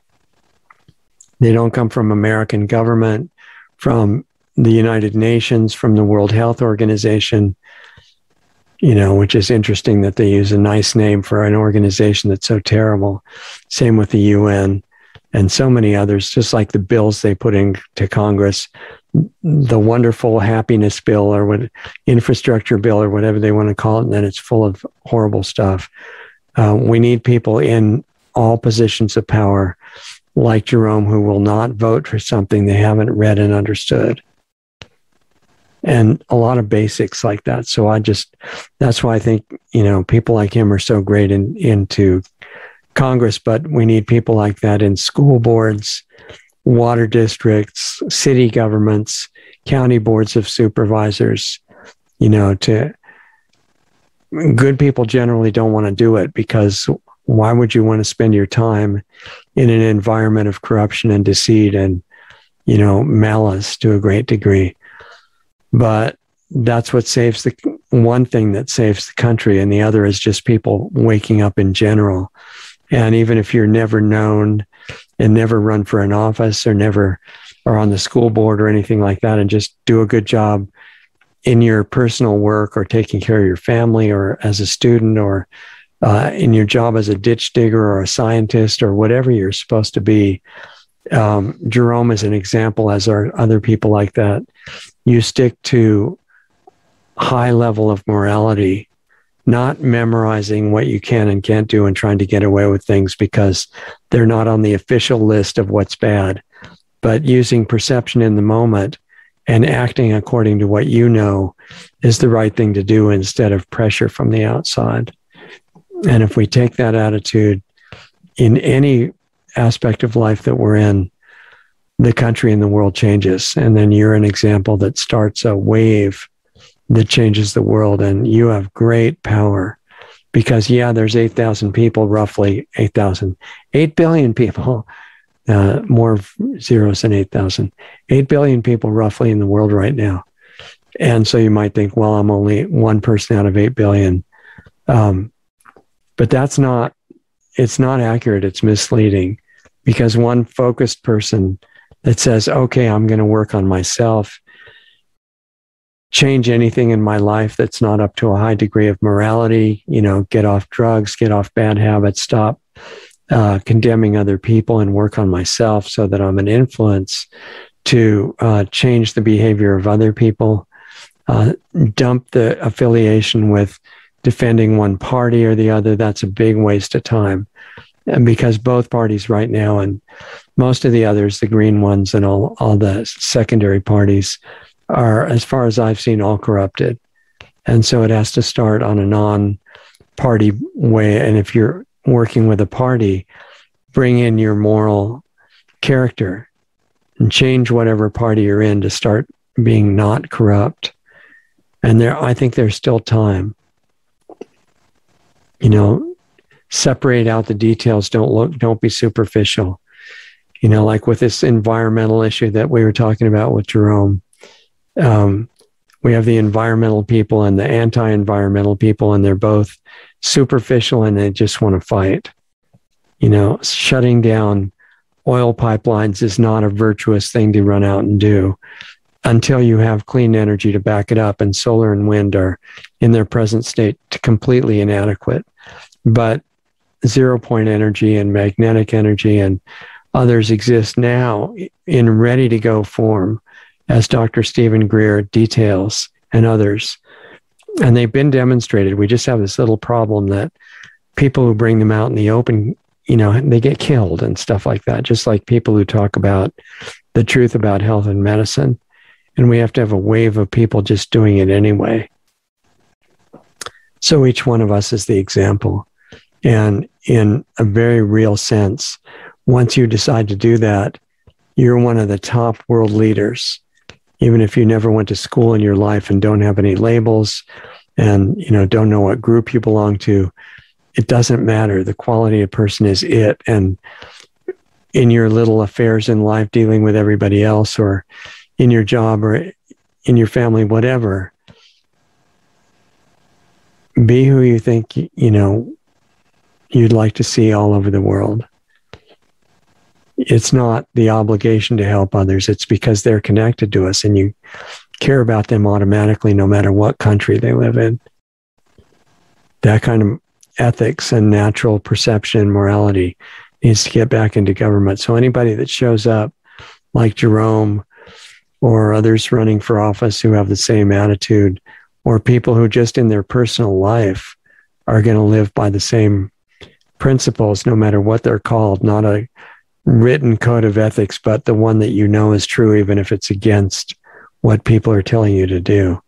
They don't come from American government, from the United Nations, from the World Health Organization, you know, which is interesting that they use a nice name for an organization that's so terrible. Same with the U N and so many others, just like the bills they put into Congress, the wonderful happiness bill or what infrastructure bill or whatever they want to call it, and then it's full of horrible stuff. Uh, we need people in all positions of power like Jerome who will not vote for something they haven't read and understood. And a lot of basics like that. So I just, that's why I think, you know, people like him are so great in, into Congress, but we need people like that in school boards, water districts, city governments, county boards of supervisors. You know, to good people generally don't want to do it, because why would you want to spend your time in an environment of corruption and deceit and, you know, malice to a great degree? But that's what saves the one thing that saves the country, and the other is just people waking up in general. And even if you're never known and never run for an office or never are on the school board or anything like that, and just do a good job in your personal work or taking care of your family or as a student or uh, in your job as a ditch digger or a scientist or whatever you're supposed to be. Um, Jerome is an example, as are other people like that. You stick to high level of morality, not memorizing what you can and can't do and trying to get away with things because they're not on the official list of what's bad, but using perception in the moment and acting according to what you know is the right thing to do instead of pressure from the outside. And if we take that attitude in any aspect of life that we're in, the country and the world changes. And then you're an example that starts a wave that changes the world. And you have great power because, yeah, there's eight thousand people, roughly eight thousand, eight billion people, uh, more zeros than eight thousand, eight billion people roughly in the world right now. And so you might think, well, I'm only one person out of eight billion. Um, but that's not, it's not accurate. It's misleading, because one focused person that says, okay, I'm going to work on myself, change anything in my life that's not up to a high degree of morality, you know, get off drugs, get off bad habits, stop uh, condemning other people and work on myself so that I'm an influence to uh, change the behavior of other people, uh, dump the affiliation with defending one party or the other. That's a big waste of time. And because both parties right now, and most of the others, the green ones and all, all the secondary parties, are, as far as I've seen, all corrupted. And so it has to start on a non-party way. And if you're working with a party, bring in your moral character and change whatever party you're in to start being not corrupt. And there, I think there's still time. You know, separate out the details. Don't look, don't be superficial. You know, like with this environmental issue that we were talking about with Jerome, um, we have the environmental people and the anti-environmental people, and they're both superficial and they just want to fight. You know, shutting down oil pipelines is not a virtuous thing to run out and do until you have clean energy to back it up, and solar and wind are in their present state completely inadequate. But zero point energy and magnetic energy and others exist now in ready to go form, as Doctor Stephen Greer details, and others. And they've been demonstrated. We just have this little problem that people who bring them out in the open, you know, they get killed and stuff like that, just like people who talk about the truth about health and medicine. And we have to have a wave of people just doing it anyway. So each one of us is the example. And in a very real sense, once you decide to do that, you're one of the top world leaders, even if you never went to school in your life and don't have any labels and, you know, don't know what group you belong to. It doesn't matter. The quality of person is it. And in your little affairs in life, dealing with everybody else, or in your job or in your family, whatever, be who you think, you know, you'd like to see all over the world. It's not the obligation to help others. It's because they're connected to us and you care about them automatically, no matter what country they live in. That kind of ethics and natural perception and morality needs to get back into government. So anybody that shows up like Jerome or others running for office who have the same attitude, or people who just in their personal life are going to live by the same principles, no matter what they're called, not a written code of ethics, but the one that you know is true, even if it's against what people are telling you to do.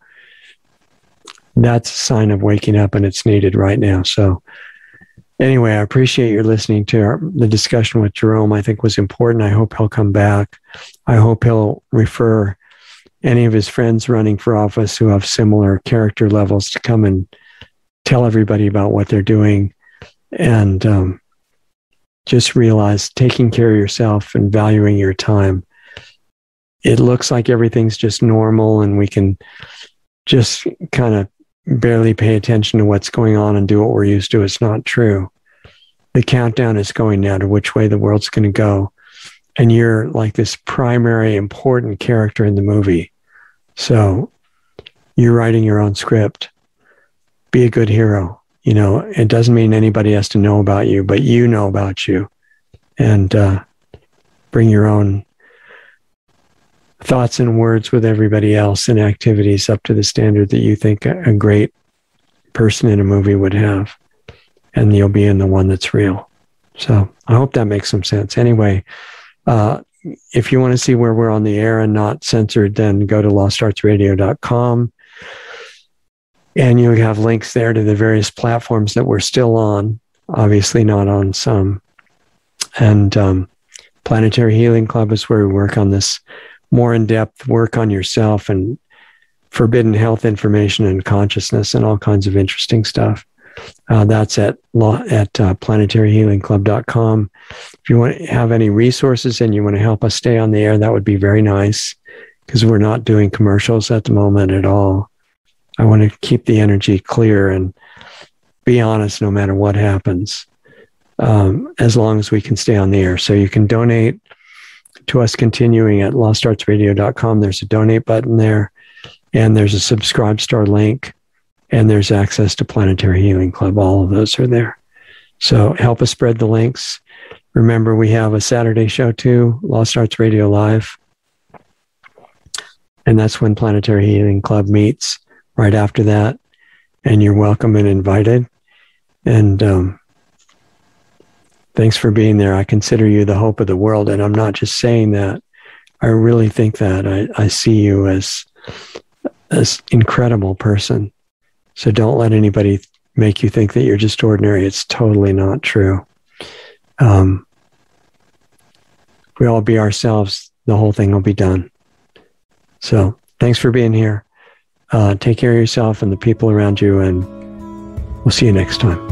That's a sign of waking up, and it's needed right now. So anyway, I appreciate your listening to our, the discussion with Jerome. I think was important. I hope he'll come back. I hope he'll refer any of his friends running for office who have similar character levels to come and tell everybody about what they're doing. And um, just realize taking care of yourself and valuing your time. It looks like everything's just normal and we can just kind of barely pay attention to what's going on and do what we're used to. It's not true. The countdown is going now to which way the world's going to go. And you're like this primary important character in the movie. So you're writing your own script. Be a good hero. You know, it doesn't mean anybody has to know about you, but you know about you. And uh, bring your own thoughts and words with everybody else and activities up to the standard that you think a great person in a movie would have. And you'll be in the one that's real. So I hope that makes some sense. Anyway, uh, if you want to see where we're on the air and not censored, then go to lost arts radio dot com. And you have links there to the various platforms that we're still on, obviously not on some. And um, Planetary Healing Club is where we work on this more in-depth work on yourself and forbidden health information and consciousness and all kinds of interesting stuff. Uh, that's at law, at uh, planetary healing club dot com. If you want to have any resources and you want to help us stay on the air, that would be very nice, because we're not doing commercials at the moment at all. I want to keep the energy clear and be honest no matter what happens, um, as long as we can stay on the air. So you can donate to us continuing at lost arts radio dot com. There's a donate button there, and there's a subscribe star link, and there's access to Planetary Healing Club. All of those are there. So help us spread the links. Remember, we have a Saturday show too, Lost Arts Radio Live. And that's when Planetary Healing Club meets. Right after that, and you're welcome and invited. And um, thanks for being there. I consider you the hope of the world, and I'm not just saying that. I really think that. I, I see you as an incredible person. So don't let anybody make you think that you're just ordinary. It's totally not true. Um, if we all be ourselves, the whole thing will be done. So thanks for being here. Uh, take care of yourself and the people around you, and we'll see you next time.